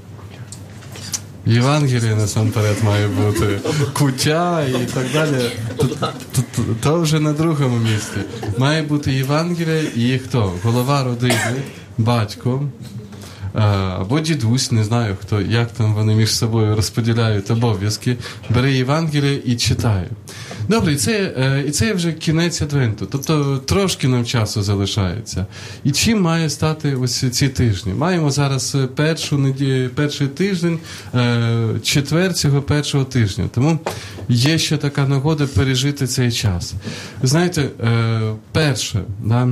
Євангеліє насамперед має бути, куття і так далі. То, то, то, то вже на другому місці. Має бути Євангеліє і хто? Голова родини, батько, або дідусь, не знаю хто, як там вони між собою розподіляють обов'язки, бере Євангеліє і читає. Добре, і це, і це вже кінець Адвенту, тобто трошки нам часу залишається. І чим має стати ось ці тижні? Маємо зараз першу неділю, перший тиждень, четвер цього першого тижня, тому є ще така нагода пережити цей час. Знаєте, перше, да,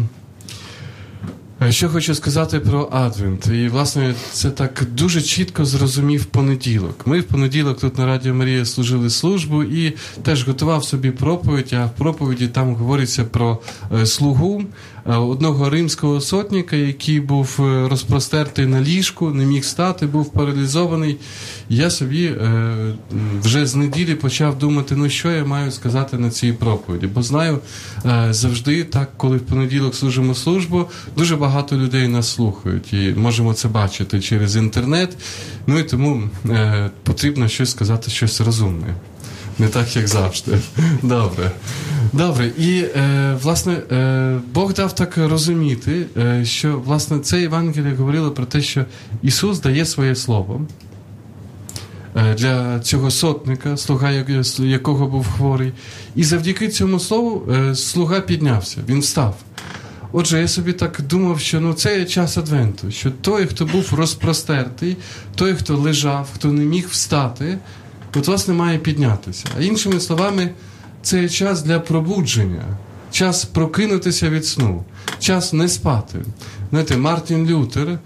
що хочу сказати про Адвент. І, власне, це так дуже чітко зрозумів понеділок. Ми в понеділок тут на Радіо Марія служили службу і теж готував собі проповідь, а в проповіді там говориться про е, слугу е, одного римського сотника, який був розпростертий на ліжку, не міг стати, був паралізований. Я собі е, вже з неділі почав думати, ну що я маю сказати на цій проповіді. Бо знаю, е, завжди так, коли в понеділок служимо службу, дуже багато людей нас слухають, і можемо це бачити через інтернет, ну і тому е, потрібно щось сказати, щось розумне. Не так, як завжди. Добре. Добре. І, е, власне, е, Бог дав так розуміти, е, що, власне, це Євангеліє говорило про те, що Ісус дає своє слово е, для цього сотника, слуга якого був хворий. І завдяки цьому слову е, слуга піднявся, він встав. Отже, я собі так думав, що ну, це є час Адвенту, що той, хто був розпростертий, той, хто лежав, хто не міг встати, от, власне, має піднятися. А іншими словами, це є час для пробудження, час прокинутися від сну, час не спати. Знаєте, Мартін Лютер,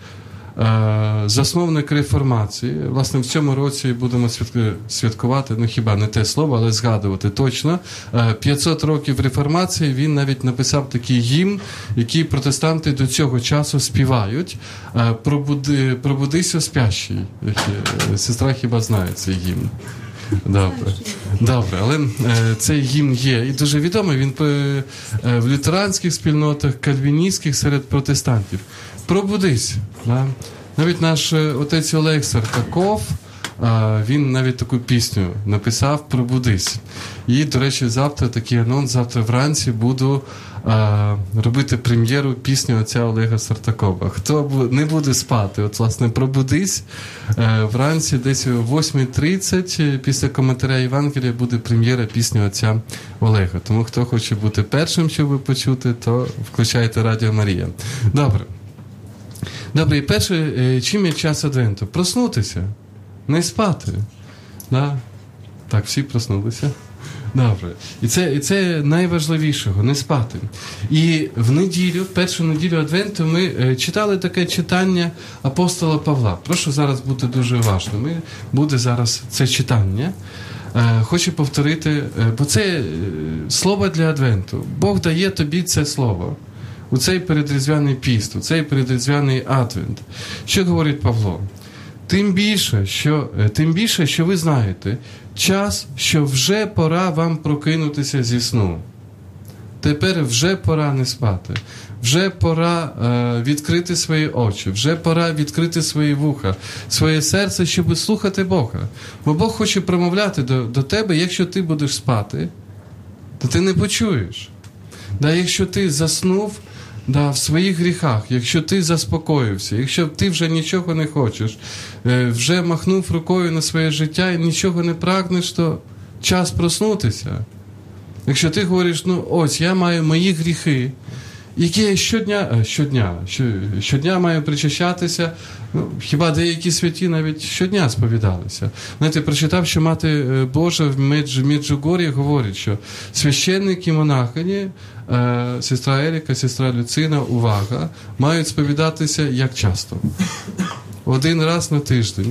засновник реформації, власне, в цьому році будемо святкувати, ну хіба не те слово, але згадувати точно, п'ятсот років реформації. Він навіть написав такий гімн, який протестанти до цього часу співають. Пробуди, пробудися спящий. Сестра хіба знає цей гімн? Добре. Добре, але е, цей гімн є і дуже відомий. Він е, в лютеранських спільнотах, кальвіністських, серед протестантів. Пробудись. Да? Навіть наш отець Олег Сартаков, е, він навіть таку пісню написав «Пробудись». І, до речі, завтра такий анонс, завтра вранці буду е, робити прем'єру пісні отця Олега Сартакова. Хто не буде спати, от, власне, «Пробудись», е, вранці десь о восьма тридцять після коментаря Євангелія буде прем'єра пісні отця Олега. Тому хто хоче бути першим, щоб почути, то включайте Радіо Марія. Добре. Добре, і перше, чим є час Адвенту? Проснутися, не спати. Да? Так, всі проснулися. Добре. І це, і це найважливішого, не спати. І в неділю, в першу неділю Адвенту ми читали таке читання апостола Павла. Прошу зараз бути дуже уважними. Буде зараз це читання. Хочу повторити, бо це слово для Адвенту. Бог дає тобі це слово. У цей передріздвяний піст, у цей передріздвяний Адвент. Що говорить Павло? Тим більше, що, тим більше, що ви знаєте, час, що вже пора вам прокинутися зі сну. Тепер вже пора не спати. Вже пора е, відкрити свої очі, вже пора відкрити свої вуха, своє серце, щоб слухати Бога. Бо Бог хоче промовляти до, до тебе, якщо ти будеш спати, то ти не почуєш. Да, якщо ти заснув, да, в своїх гріхах, якщо ти заспокоївся, якщо ти вже нічого не хочеш, е, вже махнув рукою на своє життя і нічого не прагнеш, то час проснутися. Якщо ти говориш, ну ось, я маю мої гріхи, які я щодня, щодня, щодня маю причащатися, ну, хіба деякі святі навіть щодня сповідалися. Знаєте, прочитав, що Мати Божа в Меджугор'ї говорить, що священники, монахині, е, сестра Еріка, сестра Люцина, увага, мають сповідатися як часто? Один раз на тиждень.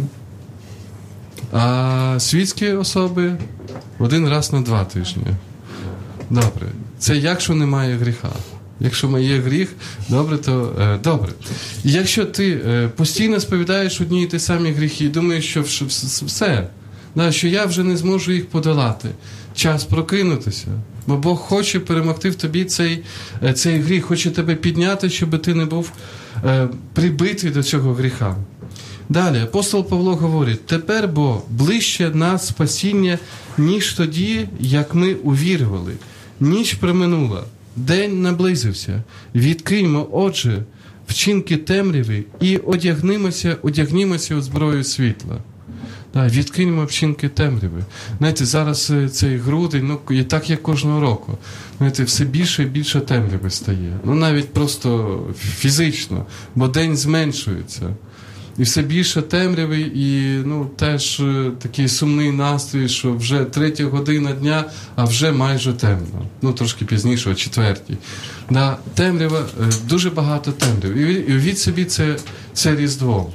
А світські особи один раз на два тижні. Добре. Це якщо немає гріха. Якщо є гріх, добре, то е, добре. І якщо ти е, постійно сповідаєш одні і ті самі гріхи, і думаєш, що все, да, що я вже не зможу їх подолати, час прокинутися. Бо Бог хоче перемогти в тобі цей, е, цей гріх, хоче тебе підняти, щоб ти не був е, прибитий до цього гріха. Далі, апостол Павло говорить, тепер, бо ближче нас спасіння, ніж тоді, як ми увірували. Ніч проминула, день наблизився. Відкиньмо, отже, вчинки темряви і одягнімося, одягнімося у зброю світла. Да, відкиньмо вчинки темряви. Знаєте, зараз цей грудень, ну, і так як кожного року, знаєте, все більше і більше темряви стає. Ну, навіть просто фізично, бо день зменшується. І все більше темряви, і ну, теж такий сумний настрій, що вже третя година дня, а вже майже темно. Ну, трошки пізніше, о четвертій. Да, темрява, дуже багато темряв. І уявіть собі це, це Різдво.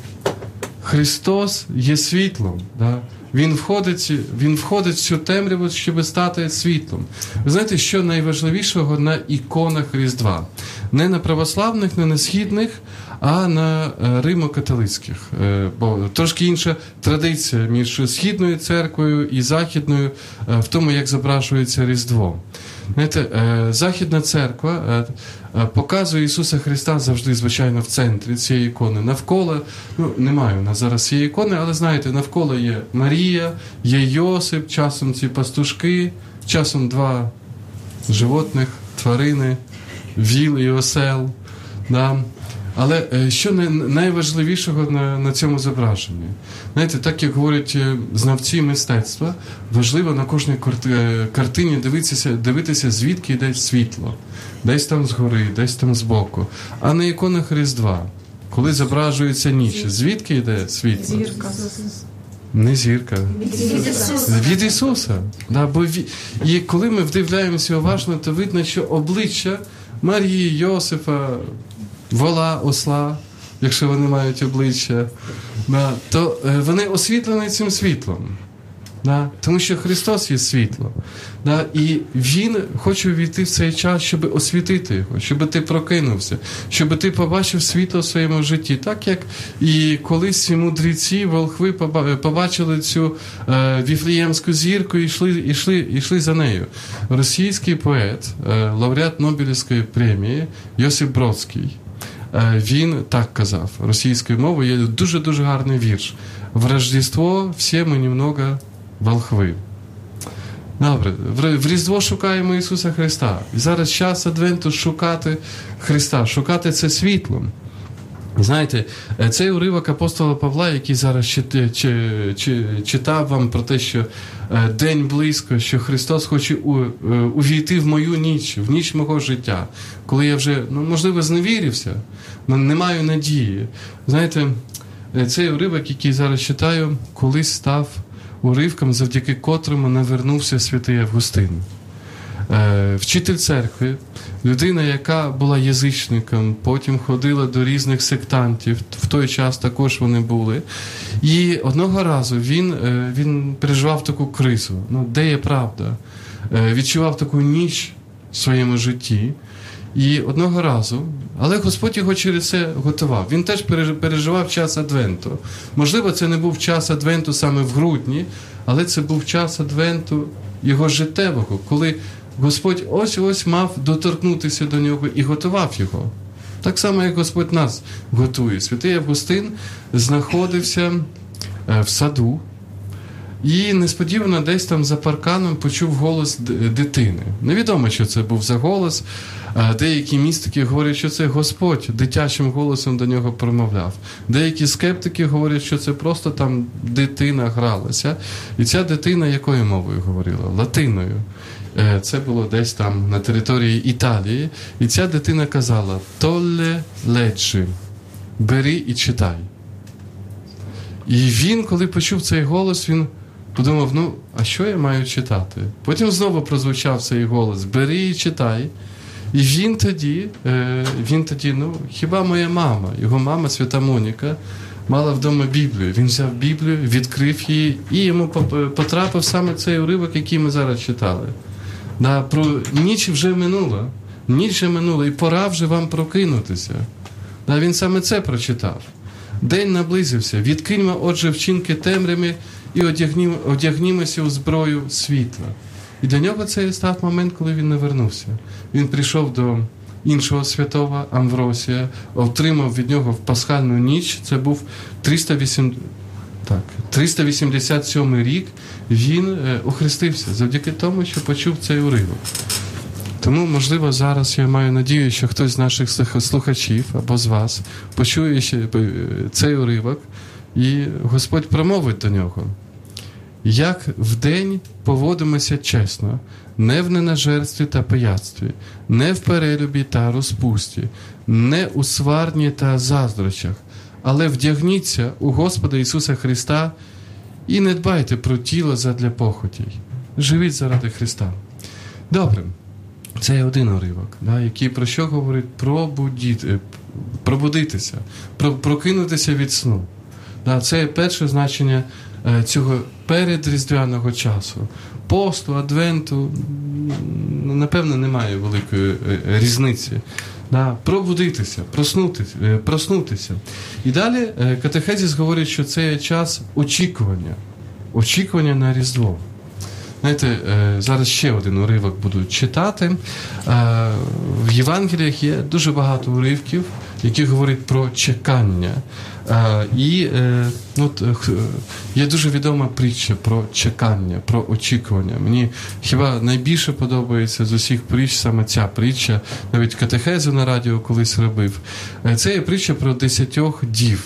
Христос є світлом. Да? Він входить, він входить в цю темряву, щоб стати світлом. Ви знаєте, що найважливішого на іконах Різдва? Не на православних, не на східних, а на римо-католицьких. Бо трошки інша традиція між східною церквою і західною в тому, як зображується Різдво. Знаєте, Західна церква показує Ісуса Христа завжди, звичайно, в центрі цієї ікони. Навколо, ну, немає у нас зараз цієї ікони, але, знаєте, навколо є Марія, є Йосип, часом ці пастушки, часом два животних, тварини, віл і осел. Да? Але що найважливішого на, на цьому зображенні? Знаєте, так як говорять знавці мистецтва, важливо на кожній картині дивитися, дивитися, звідки йде світло. Десь там згори, десь там збоку. А на іконах Різдва, коли зображується ніч, звідки йде світло? Зірка. Не зірка. Від Ісуса. Від Ісуса. Да, бо ві... І коли ми вдивляємося уважно, то видно, що обличчя Марії, Йосифа, вола, осла, якщо вони мають обличчя, да, то вони освітлені цим світлом. Да, тому що Христос є світло. Да, і Він хоче увійти в цей час, щоб освітити його, щоб ти прокинувся, щоб ти побачив світло в своєму житті. Так як і колись мудреці, волхви побачили цю е, віфлеємську зірку і йшли, йшли, йшли за нею. Російський поет, е, лауреат Нобелівської премії Йосип Бродський, він так казав російською мовою, є дуже-дуже гарний вірш. В Рождество всі ми немного волхви. Добре, в Різдво шукаємо Ісуса Христа. І зараз час Адвенту шукати Христа, шукати це світлом. Знаєте, цей уривок апостола Павла, який зараз читав вам про те, що день близько, що Христос хоче увійти в мою ніч, в ніч мого життя, коли я вже, ну, можливо, зневірився, але не маю надії. Знаєте, цей уривок, який зараз читаю, колись став уривком, завдяки котрому навернувся святий Августин. Вчитель церкви, людина, яка була язичником, потім ходила до різних сектантів, в той час також вони були. І одного разу він, він переживав таку кризу. Ну, де є правда? Відчував таку ніч в своєму житті. І одного разу, але Господь його через це готував. Він теж переживав час Адвенту. Можливо, це не був час Адвенту саме в грудні, але це був час Адвенту його життєвого, коли Господь ось-ось мав доторкнутися до нього і готував його. Так само, як Господь нас готує. Святий Августин знаходився в саду і несподівано десь там за парканом почув голос дитини. Невідомо, що це був за голос. Деякі містики говорять, що це Господь дитячим голосом до нього промовляв. Деякі скептики говорять, що це просто там дитина гралася. І ця дитина якою мовою говорила? Латиною. Це було десь там на території Італії. І ця дитина казала: «Толле легgi», бери і читай. І він, коли почув цей голос, він подумав: ну, а що я маю читати? Потім знову прозвучав цей голос: бери і читай. І він тоді, він тоді, ну, хіба моя мама, його мама, свята Моніка, мала вдома Біблію. Він взяв Біблію, відкрив її, і йому потрапив саме цей уривок, який ми зараз читали. Да, про ніч вже минула, ніч вже минула, і пора вже вам прокинутися. Да, він саме це прочитав. День наблизився, відкиньмо, отже, вчинки темряви і одягнімо, одягнімося у зброю світла. І для нього це став момент, коли він не вернувся. Він прийшов до іншого святого Амвросія, отримав від нього в пасхальну ніч, це був триста вісімдесят сьомий рік, він охрестився завдяки тому, що почув цей уривок. Тому, можливо, зараз я маю надію, що хтось з наших слухачів або з вас почує ще цей уривок, і Господь промовить до нього. Як вдень поводимося чесно, не в ненажерстві та пияцтві, не в перелюбі та розпусті, не у сварні та заздрощах, але вдягніться у Господа Ісуса Христа і не дбайте про тіло задля похотій. Живіть заради Христа. Добре. Це є один уривок, да, який про що говорить? Пробудіти, пробудитися, про, прокинутися від сну. Да, це є перше значення е, цього передріздвяного часу. Посту, адвенту, напевно, немає великої е, різниці. Да, пробудитися, проснутися, е, проснутися. І далі е, катехезис говорить, що це є час очікування. Очікування на Різдво. Знаєте, зараз ще один уривок буду читати. В Євангеліях є дуже багато уривків, які говорять про чекання. І от, є дуже відома притча про чекання, про очікування. Мені хіба найбільше подобається з усіх притч саме ця притча. Навіть катехезу на радіо колись робив. Це є притча про десятьох дів,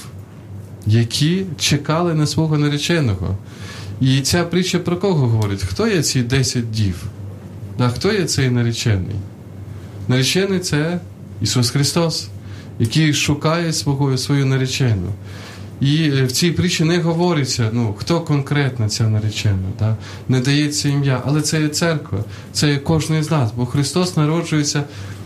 які чекали на свого нареченого. І ця притча про кого говорить? Хто є ці десять дів? Да, хто є цей наречений? Наречений – це Ісус Христос, який шукає свого, свою наречену. І в цій притчі не говориться, ну, хто конкретно ця наречена, да? Не дається ім'я, але це є церква, це є кожен з нас, бо Христос народжується,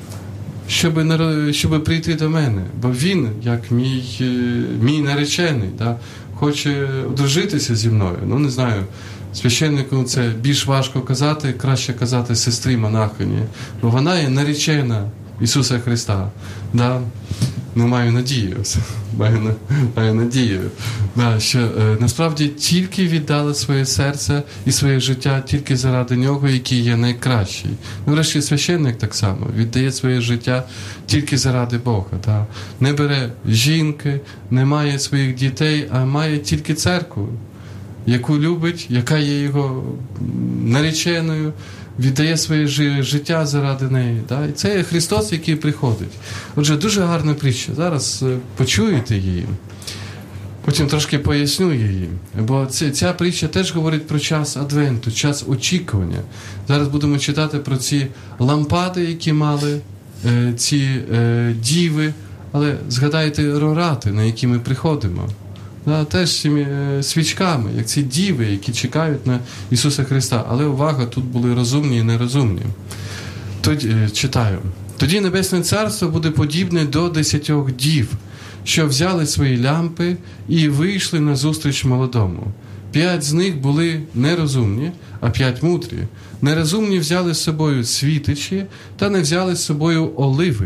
щоб, щоб прийти до мене, бо Він, як мій, мій наречений, да? Хоче одружитися зі мною. Ну, не знаю, священнику це більш важко казати, краще казати сестрі монахині, бо вона є наречена Ісуса Христа. Да? Ну, маю надію, маю, маю надію, да, що е, насправді тільки віддали своє серце і своє життя тільки заради Нього, який є найкращий. Ну, врешті, священник так само віддає своє життя тільки заради Бога. Да? Не бере жінки, не має своїх дітей, а має тільки церкву, яку любить, яка є його нареченою, віддає своє життя заради неї. Да? І це є Христос, який приходить. Отже, дуже гарна притча. Зараз почуєте її, потім трошки поясню її. Бо ця, ця притча теж говорить про час адвенту, час очікування. Зараз будемо читати про ці лампади, які мали е, ці е, діви, але згадайте рорати, на які ми приходимо. Да, теж цими свічками, як ці діви, які чекають на Ісуса Христа. Але увага, тут були розумні і нерозумні. Тоді, читаю. Тоді Небесне Царство буде подібне до десятьох дів, що взяли свої лямпи і вийшли на зустріч молодому. П'ять з них були нерозумні, а п'ять мудрі. Нерозумні взяли з собою світичі та не взяли з собою оливи.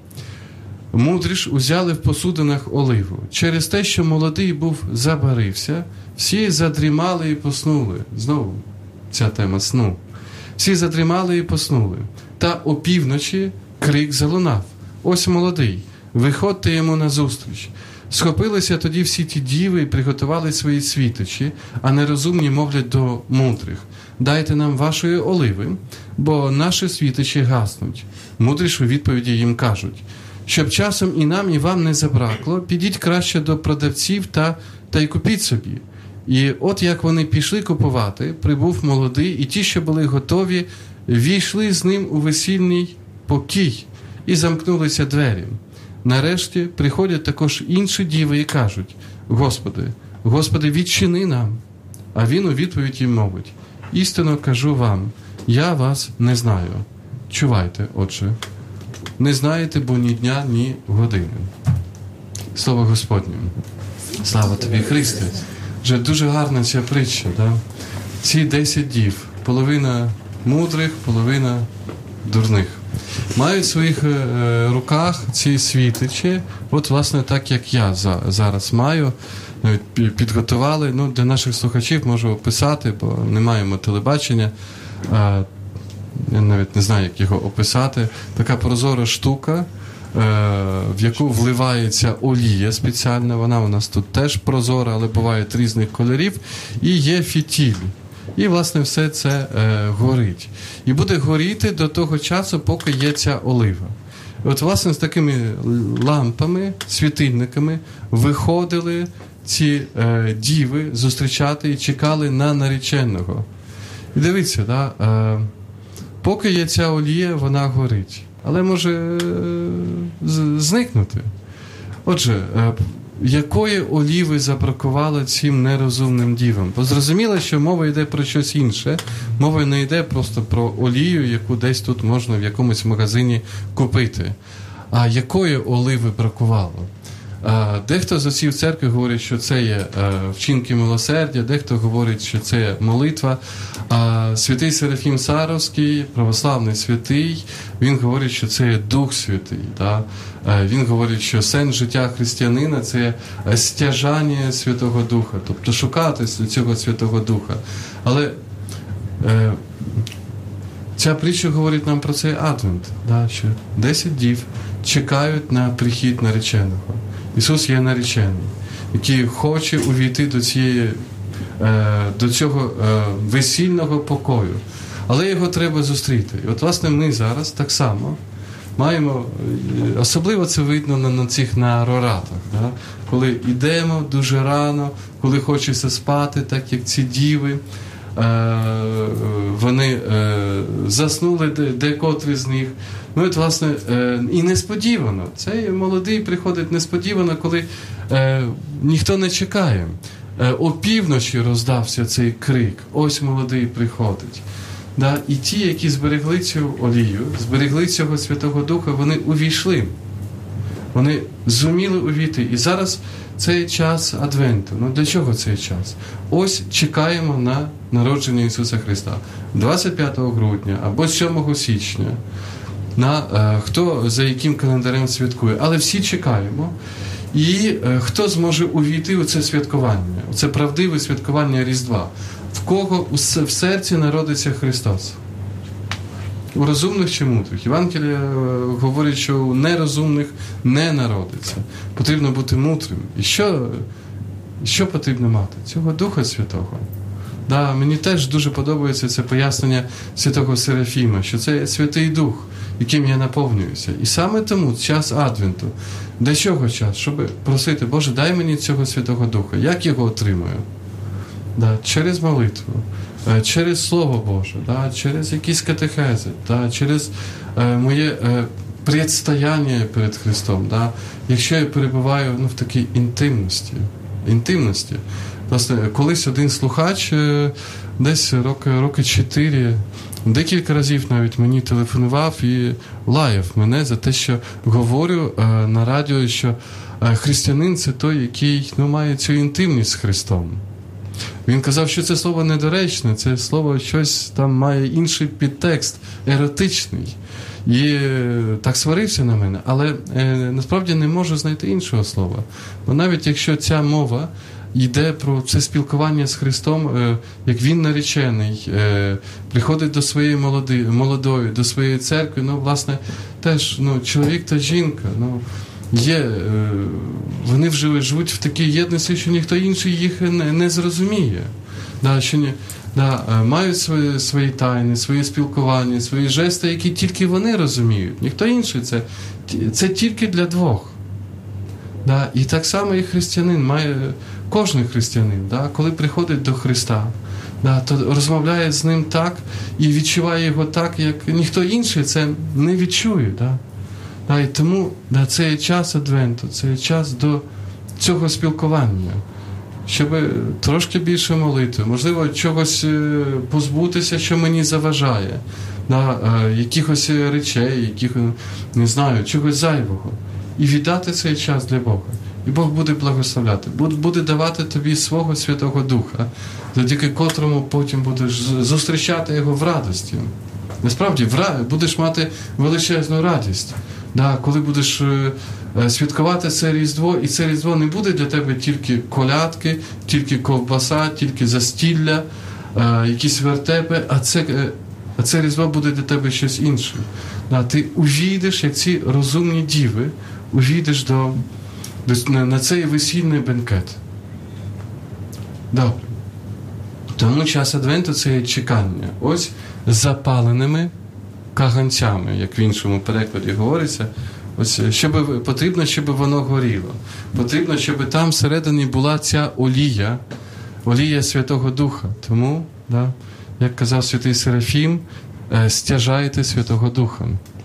Мудрі ж узяли в посудинах оливу. Через те, що молодий був забарився, всі задрімали і поснули. Знову ця тема сну. Всі задрімали і поснули. Та опівночі крик залунав. Ось молодий, виходьте йому назустріч. Схопилися тоді всі ті діви і приготували свої світочі, а нерозумні мовлять до мудрих: дайте нам вашої оливи, бо наші світочі гаснуть. Мудрі ж у відповіді їм кажуть: щоб часом і нам, і вам не забракло, підіть краще до продавців та, та й купіть собі. І от як вони пішли купувати, прибув молодий, і ті, що були готові, війшли з ним у весільний покій, і замкнулися двері. Нарешті приходять також інші діви і кажуть: Господи, Господи, відчини нам. А він у відповідь їм мовить: істинно кажу вам, я вас не знаю. Чувайте, отже, не знаєте, бо ні дня, ні години. Слово Господнє. Слава тобі, Христе. Вже дуже гарна ця притча, да? Ці десять дів, половина мудрих, половина дурних, мають в своїх е, руках ці світичі, от, власне, так, як я за, зараз маю, навіть підготували. Ну, для наших слухачів можу описати, бо не маємо телебачення, е, я навіть не знаю, як його описати. Така прозора штука, в яку вливається олія спеціальна, вона у нас тут теж прозора, але бувають різних кольорів, і є фітіль. І, власне, все це е, горить. І буде горіти до того часу, поки є ця олива. І от, власне, з такими лампами, світильниками виходили ці е, діви зустрічати і чекали на нареченого. І дивіться, да, е, поки є ця олія, вона горить. Але може зникнути. Отже, якої оліви забракувало цим нерозумним дівам? Бо зрозуміло, що мова йде про щось інше. Мова не йде просто про олію, яку десь тут можна в якомусь магазині купити. А якої оливи бракувало? Дехто з отців церкви говорить, що це є вчинки милосердя, дехто говорить, що це є молитва. А святий Серафім Саровський, православний святий, він говорить, що це є Дух Святий. Да? Він говорить, що сенс життя християнина – це стяжання Святого Духа, тобто шукати цього Святого Духа. Але е, ця притча говорить нам про цей адвент, да? Що десять дів чекають на прихід нареченого. Ісус є наречений, який хоче увійти до цієї, до цього весільного покою. Але його треба зустріти. І от, власне, ми зараз так само маємо, особливо це видно на, на цих на роратах, да? Коли йдемо дуже рано, коли хочеться спати, так як ці діви, вони заснули декотрі з них. Ну, от, власне, і несподівано. Цей молодий приходить несподівано, коли ніхто не чекає. Опівночі роздався цей крик: ось молодий приходить. Да? І ті, які зберегли цю олію, зберегли цього Святого Духа, вони увійшли. Вони зуміли увійти. І зараз цей час Адвенту. Ну, для чого цей час? Ось чекаємо на народження Ісуса Христа. двадцять п'ятого грудня або сьомого січня. На, е, хто за яким календарем святкує. Але всі чекаємо. І е, хто зможе увійти у це святкування, у це правдиве святкування Різдва? В кого у, в серці народиться Христос? У розумних чи мудрих? Євангелія говорить, що у нерозумних не народиться. Потрібно бути мудрим. І що, що потрібно мати? Цього Духа Святого. Да, мені теж дуже подобається це пояснення святого Серафіма, що це Святий Дух, яким я наповнююся. І саме тому час Адвенту. Для чого час? Щоб просити: Боже, дай мені цього Святого Духа. Як його отримую? Да, через молитву, через Слово Боже, да, через якісь катехези, да, через е, моє е, предстояння перед Христом. Да, якщо я перебуваю, ну, в такій інтимності. інтимності. Власне, колись один слухач, е, десь роки, роки чотири, декілька разів навіть мені телефонував і лаяв мене за те, що говорю е, на радіо, що е, християнин – це той, який, ну, має цю інтимність з Христом. Він казав, що це слово недоречне, це слово щось там має інший підтекст, еротичний. І е, так сварився на мене, але е, насправді не можу знайти іншого слова. Бо навіть якщо ця мова йде про це спілкування з Христом, е, як Він наречений, е, приходить до своєї молоди, молодої, до своєї церкви, ну, власне, теж, ну, чоловік та жінка, ну, є, е, вони вже живуть в такій єдності, що ніхто інший їх не, не зрозуміє. Да, що ні, да, мають свої, свої тайни, свої спілкування, свої жести, які тільки вони розуміють. Ніхто інший. Це, це тільки для двох. Да, і так само і християнин має, кожен християнин, да, коли приходить до Христа, да, то розмовляє з ним так і відчуває його так, як ніхто інший це не відчує. Да. Да, і тому да, це є час Адвенту, це є час до цього спілкування. Щоб трошки більше молити, можливо, чогось позбутися, що мені заважає, да, якихось речей, яких, не знаю, чогось зайвого. І віддати цей час для Бога. І Бог буде благословляти, буде давати тобі свого Святого Духа, завдяки котрому потім будеш зустрічати Його в радості. Насправді, в ра... будеш мати величезну радість. Да, коли будеш е, святкувати це Різдво, і це Різдво не буде для тебе тільки колядки, тільки ковбаса, тільки застілля, е, якісь вертепи, а це, е, а це Різдво буде для тебе щось інше. Да, ти увійдеш, як ці розумні діви, увійдеш до, до, на, на цей весільний бенкет. Добре. Тому час Адвенту – це є чекання. Ось запаленими каганцями, як в іншому перекладі говориться, ось, щоб, потрібно, щоб воно горіло. Потрібно, щоб там всередині була ця олія, олія Святого Духа. Тому, да, як казав святий Серафім, стяжайте Святого Духа.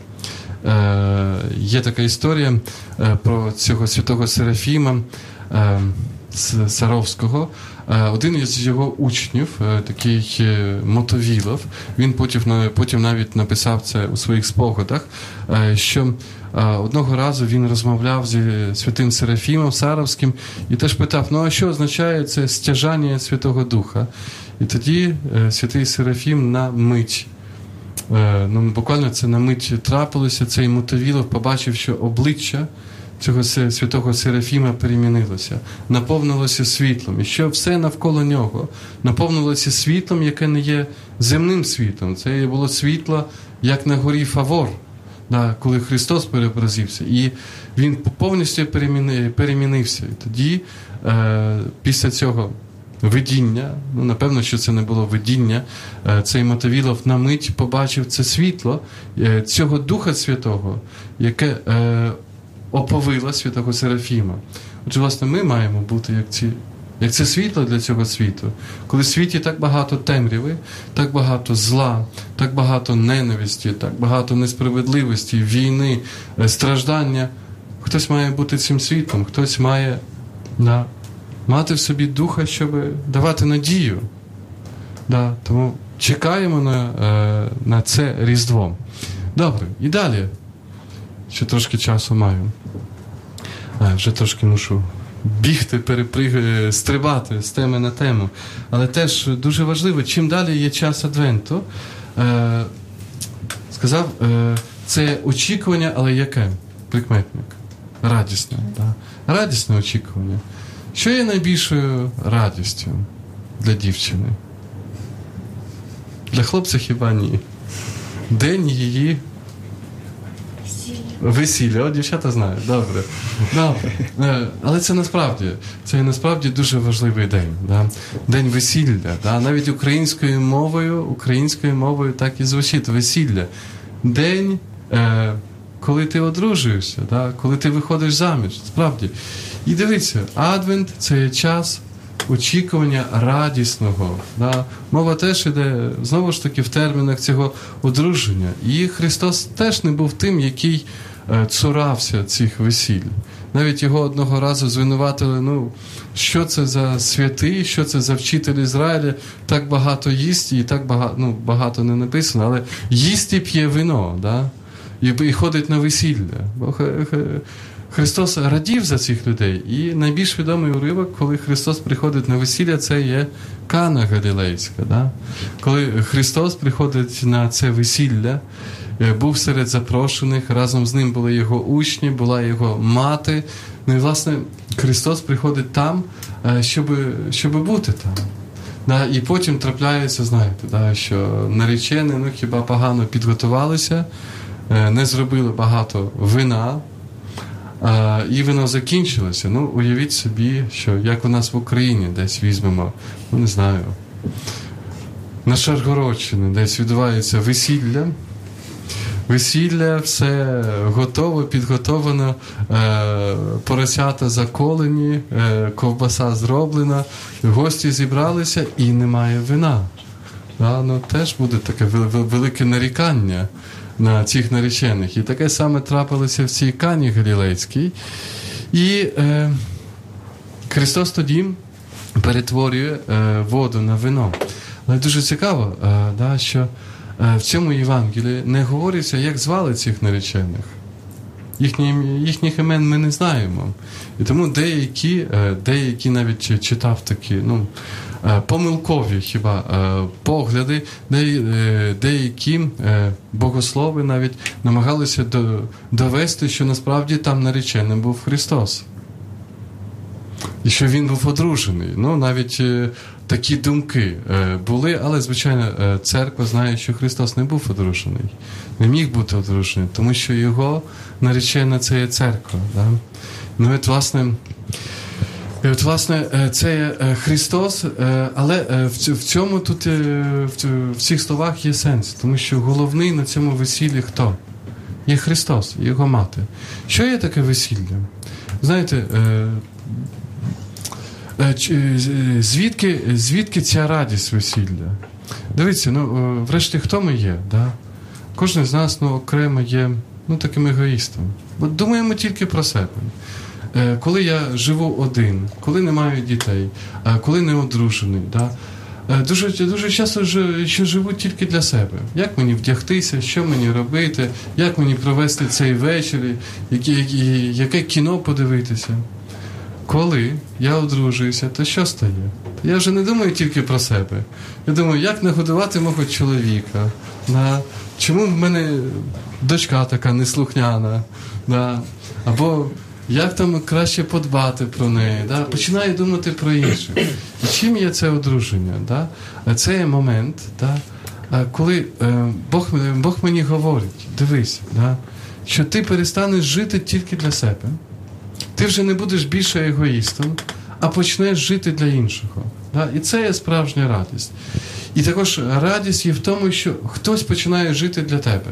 Е, є така історія е, про цього святого Серафіма е, Саровського. Один із його учнів, такий Мотовілов, він потім, потім навіть написав це у своїх спогадах, що одного разу він розмовляв зі святим Серафімом Саровським і теж питав, ну а що означає це стяжання Святого Духа? І тоді святий Серафім на мить, ну буквально це на мить трапилося, цей Мотовілов побачив, що обличчя цього святого Серафіма перемінилося, наповнилося світлом. І що все навколо нього наповнилося світлом, яке не є земним світлом. Це було світло, як на горі Фавор, да, коли Христос переобразився. І він повністю перемінився. І тоді, е, після цього видіння, ну, напевно, що це не було видіння, е, цей Мотовілов на мить побачив це світло, е, цього Духа Святого, яке е, оповила святого Серафіма. Отже, власне, ми маємо бути як ці, як це світло для цього світу. Коли в світі так багато темряви, так багато зла, так багато ненависті, так багато несправедливості, війни, страждання, хтось має бути цим світлом, хтось має, да, мати в собі духа, щоб давати надію. Да, тому чекаємо на, на це Різдво. Добре, і далі. Ще трошки часу маю. А, вже трошки мушу бігти, перепригати, стрибати з теми на тему. Але теж дуже важливо, чим далі є час Адвенту, е, сказав, е, це очікування, але яке? Прикметник. Радісне. Да? Радісне очікування. Що є найбільшою радістю для дівчини? Для хлопця хіба ні. День її весілля. О, дівчата знають. Добре. Добре. Але це насправді, це насправді дуже важливий день. Да? День весілля. Да? Навіть українською мовою, українською мовою так і звучить весілля. День, е, коли ти одружуєшся, да? Коли ти виходиш заміж. Справді. І дивіться, Адвент – це час очікування радісного. Да? Мова теж іде, знову ж таки, в термінах цього одруження. І Христос теж не був тим, який е, цурався цих весіль. Навіть його одного разу звинуватили, ну, що це за святий, що це за вчитель Ізраїля, так багато їсть, і так багато, ну, багато не написано, але їсть і п'є вино, да? і, і ходить на весілля. Бо Христос радів за цих людей. І найбільш відомий уривок, коли Христос приходить на весілля, це є Кана Галілейська. Да? Коли Христос приходить на це весілля, був серед запрошених, разом з ним були його учні, була його мати. Ну і, власне, Христос приходить там, щоб, щоб бути там. Да, і потім трапляється, знаєте, да, що наречені, ну, хіба погано підготувалися, не зробили багато вина, а, і воно закінчилося. Ну, уявіть собі, що як у нас в Україні десь візьмемо, ну, не знаю, на Шаргородщині десь відбувається весілля, весілля, все готово, підготовлено, е, поросята заколені, е, ковбаса зроблена, гості зібралися і немає вина. Да, ну, теж буде таке велике нарікання на цих наречених. І таке саме трапилося в цій Кані Галілейській. І е, Христос тоді перетворює е, воду на вино. Але дуже цікаво, е, да, що в цьому Євангелії не говориться, як звали цих наречених. Їхні, їхніх імен ми не знаємо. І тому деякі, деякі навіть читав такі, ну, помилкові хіба погляди, деякі богослови навіть намагалися довести, що насправді там нареченим був Христос. І що він був одружений. Ну, навіть е, такі думки е, були, але, звичайно, е, церква знає, що Христос не був одружений. Не міг бути одружений, тому що його наречена – це є церква. Да? Ну, от, власне, і от, власне, це є Христос, е, але е, в, в цьому тут, е, в, в цих словах є сенс, тому що головний на цьому весіллі хто? Є Христос, його мати. Що є таке весілля? Знаєте, е, Звідки, звідки ця радість весілля? Дивіться, ну, врешті, хто ми є? Да? Кожен з нас, ну, окремо є, ну, таким егоїстом. Бо думаємо тільки про себе. Коли я живу один, коли не маю дітей, коли не одружений, да? дуже, дуже часто що живу тільки для себе. Як мені вдягтися, що мені робити, як мені провести цей вечір, яке, яке кіно подивитися. Коли я одружуюся, то що стає? Я вже не думаю тільки про себе. Я думаю, як нагодувати мого чоловіка, да? Чому в мене дочка така неслухняна, да? Або як там краще подбати про неї. Да? Починаю думати про інших. І чим є це одруження? Да? Це є момент, да? Коли е, Бог, Бог мені говорить, дивись, да? Що ти перестанеш жити тільки для себе. Ти вже не будеш більше егоїстом, а почнеш жити для іншого. Да? І це є справжня радість. І також радість є в тому, що хтось починає жити для тебе.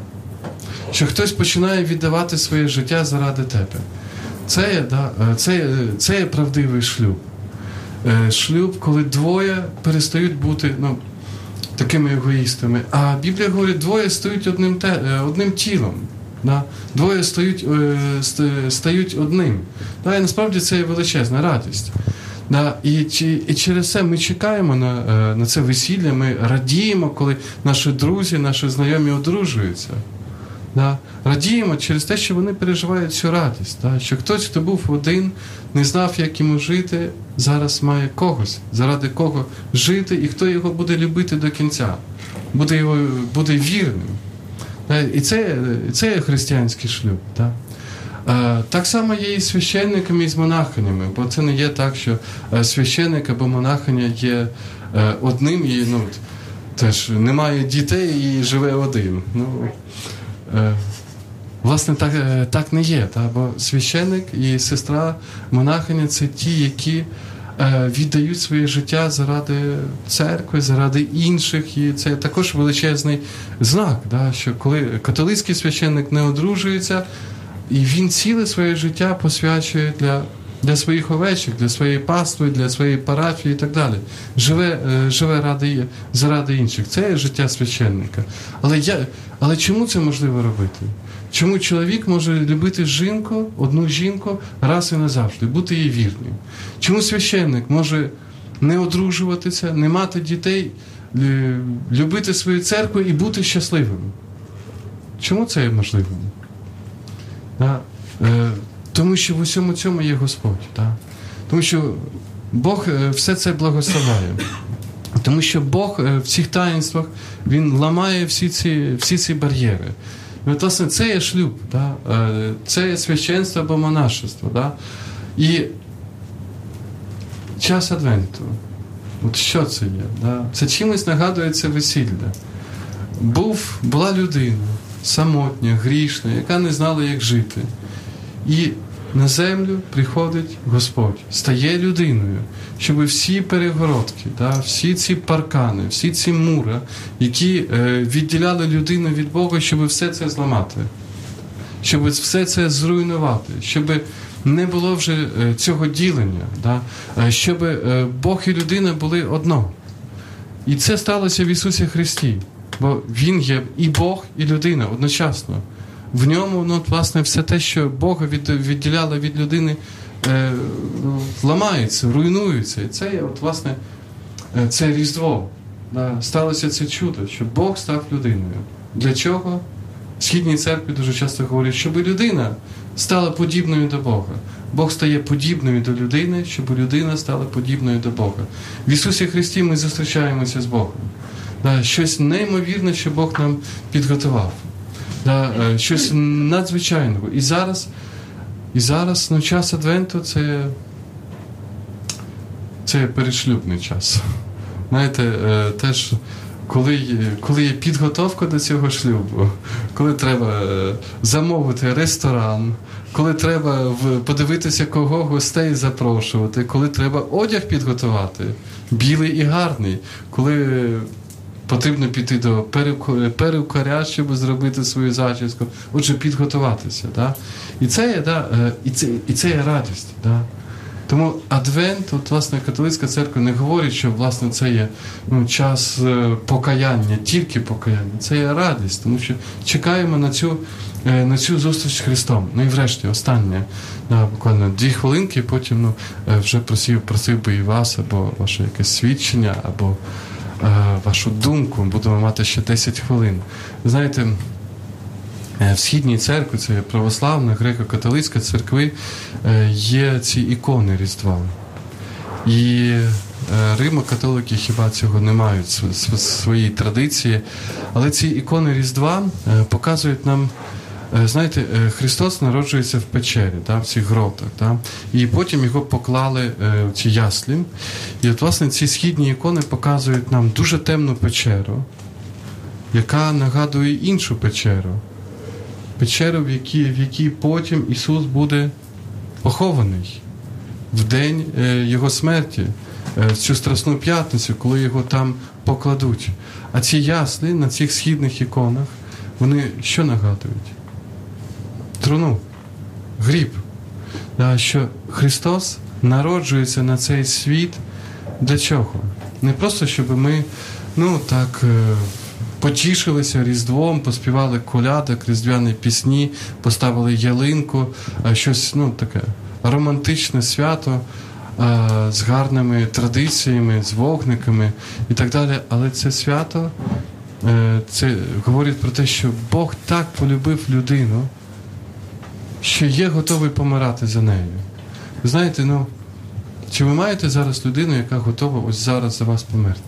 Що хтось починає віддавати своє життя заради тебе. Це є, да, це, це є правдивий шлюб. Шлюб, коли двоє перестають бути, ну, такими егоїстами. А Біблія говорить, двоє стають одним, те, одним тілом. Да? Двоє стають, е, стають одним. Да? І насправді це є величезна радість. Да? І, і через це ми чекаємо на, на це весілля, ми радіємо, коли наші друзі, наші знайомі одружуються. Да? Радіємо через те, що вони переживають цю радість. Да? Що хтось, хто був один, не знав, як йому жити, зараз має когось, заради кого жити, і хто його буде любити до кінця, буде, його, буде вірним. І це, це є християнський шлюб. Так? Так само є і священниками, і з монахинями, бо це не є так, що священник або монахиня є одним і, ну, теж немає дітей і живе один. Ну, власне, так, так не є, так? Бо священник і сестра монахиня – це ті, які віддають своє життя заради церкви, заради інших. І це також величезний знак, да, що коли католицький священник не одружується, і він ціле своє життя посвячує для, для своїх овечок, для своєї пастви, для своєї парафії і так далі. Живе, живе ради, заради інших. Це є життя священника. Але, я, але чому це можливо робити? Чому чоловік може любити жінку, одну жінку, раз і назавжди, бути їй вірним? Чому священник може не одружуватися, не мати дітей, любити свою церкву і бути щасливим? Чому це є можливим? Да? Е, тому що в усьому цьому є Господь. Да? Тому що Бог все це благословляє. Тому що Бог в цих таїнствах, Він ламає всі ці, всі ці бар'єри. І от, власне, це є шлюб, да? Це є священство або монашество. Да? І час Адвенту, от що це є? Да? Це чимось нагадує це весілля. Був, була людина, самотня, грішна, яка не знала, як жити. І на землю приходить Господь, стає людиною, щоб всі перегородки, да, всі ці паркани, всі ці мури, які е, відділяли людину від Бога, щоб все це зламати, щоб все це зруйнувати, щоб не було вже е, цього ділення, да, е, щоб е, Бог і людина були одно. І це сталося в Ісусі Христі, бо Він є і Бог, і людина одночасно. В ньому, ну, власне, все те, що Бога від, відділяло від людини, е, ламається, руйнується. І це, от, власне, це Різдво. Да, сталося це чудо, що Бог став людиною. Для чого? В Східній церкві дуже часто говорять, щоб людина стала подібною до Бога. Бог стає подібною до людини, щоб людина стала подібною до Бога. В Ісусі Христі ми зустрічаємося з Богом. Да, щось неймовірне, що Бог нам підготував. Да, щось надзвичайного. І зараз, і зараз ну, час Адвенту це, це передшлюбний час. Знаєте, теж, коли, коли є підготовка до цього шлюбу, коли треба замовити ресторан, коли треба подивитися, кого гостей запрошувати, коли треба одяг підготувати, білий і гарний, коли потрібно піти до перукаря, щоб зробити свою зачіску. Отже, підготуватися. Да? І це є, да, і це, і це є радість. Да? Тому Адвент, от, власне, католицька церква не говорить, що, власне, це є ну, час покаяння, тільки покаяння. Це є радість, тому що чекаємо на цю, на цю зустріч з Христом. Ну і врешті, останнє, да, буквально дві хвилинки, потім ну, вже просив, просив би і вас, або ваше якесь свідчення, або вашу думку, будемо мати ще десять хвилин. Знаєте, в Східній церкві, це православна, греко-католицька церкви, є ці ікони Різдва. І римо-католики хіба цього не мають в своїй традиції, але ці ікони Різдва показують нам, знаєте, Христос народжується в печері, да, в цих гротах, да, і потім його поклали в ці яслі. І от, власне, ці східні ікони показують нам дуже темну печеру, яка нагадує іншу печеру. Печеру, в якій, в якій потім Ісус буде похований в день Його смерті, в цю Страсну п'ятницю, коли його там покладуть. А ці яслі на цих східних іконах, вони що нагадують? Труну, гріб. Да, що Христос народжується на цей світ для чого? Не просто, щоб ми, ну, так, потішилися Різдвом, поспівали колядок, різдвяні пісні, поставили ялинку, щось, ну, таке романтичне свято з гарними традиціями, з вогниками і так далі. Але це свято, це говорить про те, що Бог так полюбив людину, що є готовий помирати за нею. Ви знаєте, ну, чи ви маєте зараз людину, яка готова ось зараз за вас померти?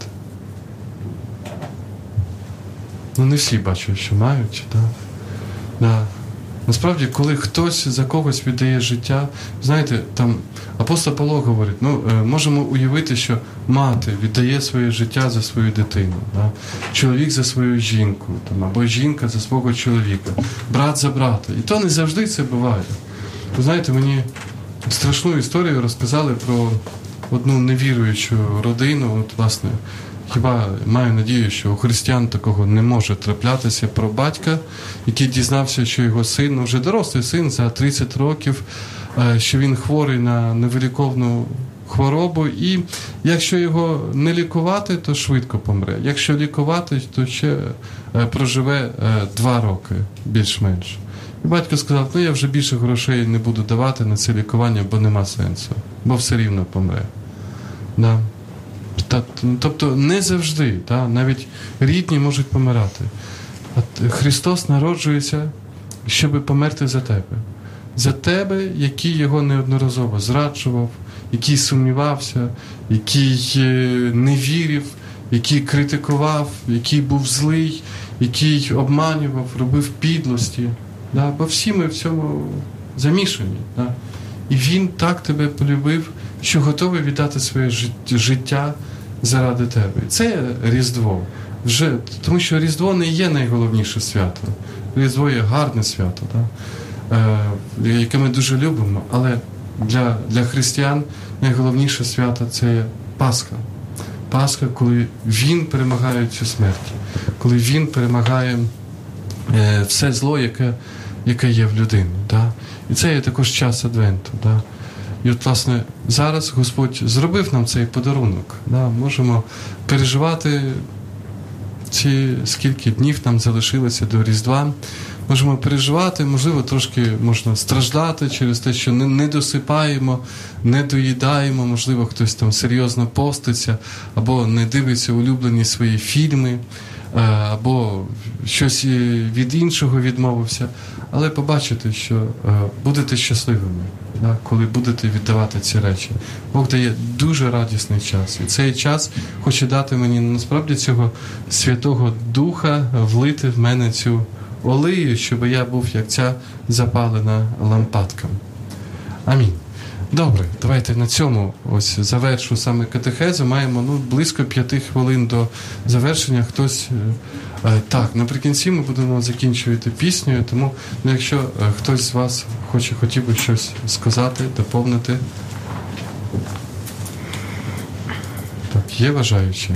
Ну, не всі бачать, що мають. Да? Да. Насправді, коли хтось за когось віддає життя, знаєте, там апостол Павло говорить, ну, можемо уявити, що мати віддає своє життя за свою дитину, да? Чоловік за свою жінку, там, або жінка за свого чоловіка, брат за брата. І то не завжди це буває. Ви знаєте, мені страшну історію розказали про одну невіруючу родину, от, власне, хіба маю надію, що у християн такого не може траплятися, про батька, який дізнався, що його син, вже дорослий син за тридцять років, що він хворий на невиліковну хворобу, і якщо його не лікувати, то швидко помре. Якщо лікувати, то ще проживе два роки, більш-менш. І батько сказав, ну я вже більше грошей не буду давати на це лікування, бо нема сенсу, бо все рівно помре. Да. Тобто не завжди, та, навіть рідні можуть помирати. От Христос народжується, щоб померти за тебе. За тебе, який його неодноразово зраджував, який сумнівався, який не вірив, який критикував, який був злий, який обманював, робив підлості. Да? Бо всі ми в цьому замішані. Да? І він так тебе полюбив, що готовий віддати своє життя заради тебе. Це Різдво. Вже, тому що Різдво не є найголовніше свято. Різдво є гарне свято, да? е, яке ми дуже любимо, але для, для християн найголовніше свято – це Пасха. Пасха, коли він перемагає цю смерть, коли він перемагає е, все зло, яке, яке є в людині. Да? І це є також час Адвенту. Да? І от, власне, зараз Господь зробив нам цей подарунок. Да? Можемо переживати ці скільки днів нам залишилося до Різдва. Можемо переживати, можливо, трошки можна страждати через те, що не, не досипаємо, не доїдаємо, можливо, хтось там серйозно поститься, або не дивиться улюблені свої фільми, або щось від іншого відмовився. Але побачите, що будете щасливими, коли будете віддавати ці речі. Бог дає дуже радісний час. І цей час хоче дати мені насправді цього Святого Духа, влити в мене цю олію, щоб я був як ця запалена лампадка. Амінь. Добре, давайте на цьому ось завершу саме катехезу. Маємо ну, близько п'яти хвилин до завершення. Хтось е, так, наприкінці ми будемо закінчувати піснею, тому ну, якщо е, хтось з вас хоче, хотів би щось сказати, доповнити. Так, є бажаючі?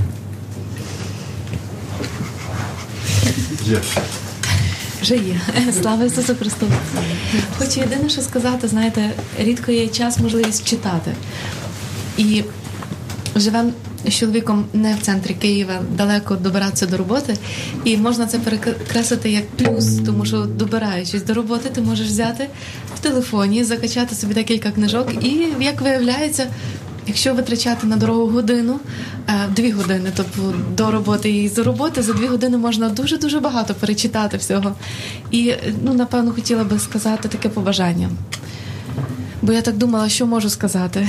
Є. Вже є. Слава Ісусу Христу. Хочу єдине, що сказати, знаєте, рідко є час, можливість читати. І живемо з чоловіком не в центрі Києва, далеко добиратися до роботи. І можна це перекреслити як плюс, тому що добираючись до роботи, ти можеш взяти в телефоні, закачати собі декілька книжок. І, як виявляється, якщо витрачати на дорогу годину, дві години, тобто до роботи і з роботи, за дві години можна дуже-дуже багато перечитати всього. І, ну, напевно, хотіла би сказати таке побажання. Бо я так думала, що можу сказати.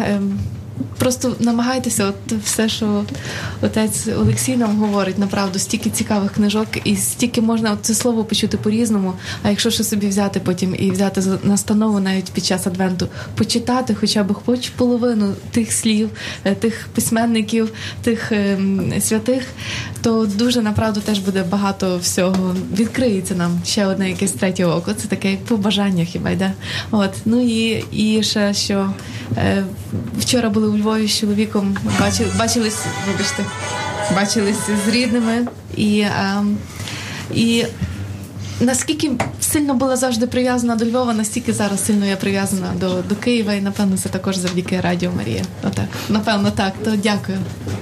Просто намагайтеся, от все, що отець Олексій нам говорить, направду, стільки цікавих книжок, і стільки можна це слово почути по-різному, а якщо ще собі взяти потім і взяти настанову навіть під час Адвенту, почитати хоча б хоч половину тих слів, тих письменників, тих е, святих, то дуже, направду, теж буде багато всього. Відкриється нам ще одне якесь третє око. Це таке побажання хіба йде. От. Ну і, і ще, що е, вчора були у Львові з чоловіком, бачили, бачились, вибачте, бачились з рідними, і, а, і наскільки сильно була завжди прив'язана до Львова, настільки зараз сильно я прив'язана до, до Києва, і, напевно, це також завдяки Радіо Марія. Отак. Напевно, так. То дякую.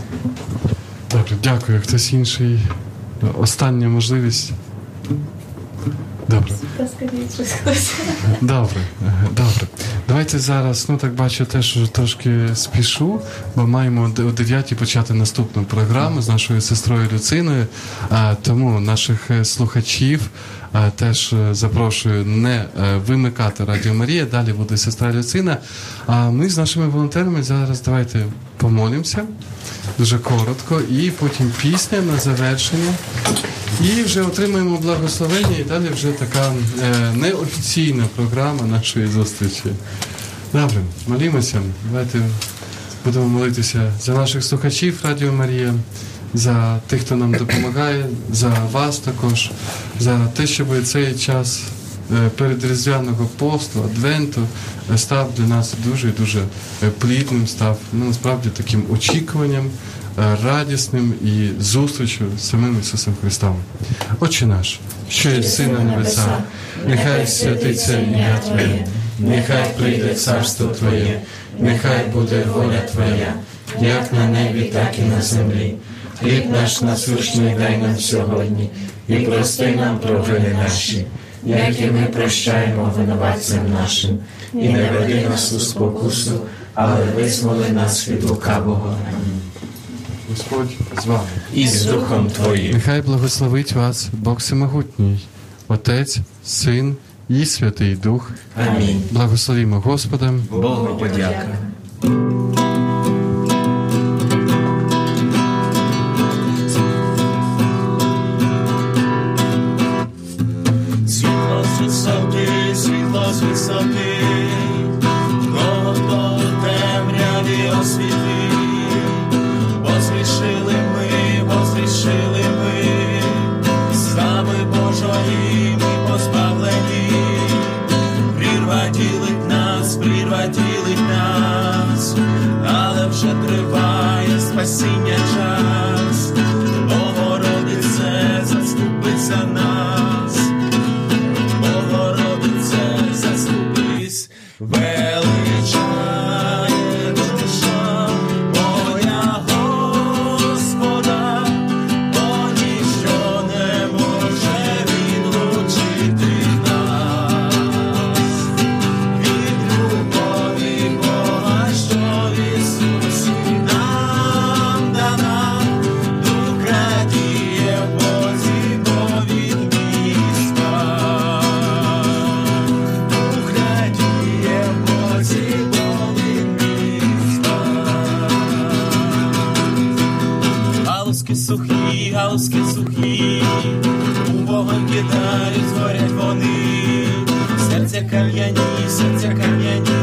Добре, дякую. Хтось інший? Остання можливість? Добре. Добре, добре. Давайте зараз, ну так бачу, теж трошки спішу, бо маємо о дев'ятій почати наступну програму з нашою сестрою Люциною, а, тому наших слухачів а, теж запрошую не вимикати Радіо Марія, далі буде сестра Люцина, а ми з нашими волонтерами зараз давайте помолимося, дуже коротко, і потім пісня на завершення. І вже отримаємо благословення, і далі вже така е, неофіційна програма нашої зустрічі. Добре, молімося. Давайте будемо молитися за наших слухачів Радіо Марія, за тих, хто нам допомагає, за вас також, за те, щоб цей час е, передріздвяного посту, Адвенту е, став для нас дуже і дуже плідним, став, ну, насправді, таким очікуванням, радісним і зустрічю з самим Ісусом Христом. Отче наш, що єси на небесах, нехай святиться ім'я Твоє, нехай прийде царство Твоє, нехай буде воля Твоя, як на небі, так і на землі. Хліб наш насущний дай нам сьогодні, і прости нам провини наші, як і ми прощаємо винуватцям нашим, і не веди нас у спокусу, але визволи нас від лукавого. Господь з вами. І з Духом Твоїм. Нехай благословить вас Бог Всемогутній, Отець, Син і Святий Дух. Амінь. Благословімо Господа. Богу подяка. з висоти, кого хто у темряві освітив, бо згрішили ми, бо згрішили ми, слави Божої ми позбавлені, прірва ділить нас, прірва ділить нас, але вже триває спасіння час, Богородице, заступись за нас, Богородице, заступись, величає душа моя Господа, бо ніщо не може відлучити нас від любові Бога, що в Ісусі нам дана. Дух радіє в Бозі, бо Він мій спас. Дух радіє в Бозі, бо Він мій спас. Галузки сухі, галузки сухі, у вогонь кидають, згорять вони, серця кам'яні, серця кам'яні,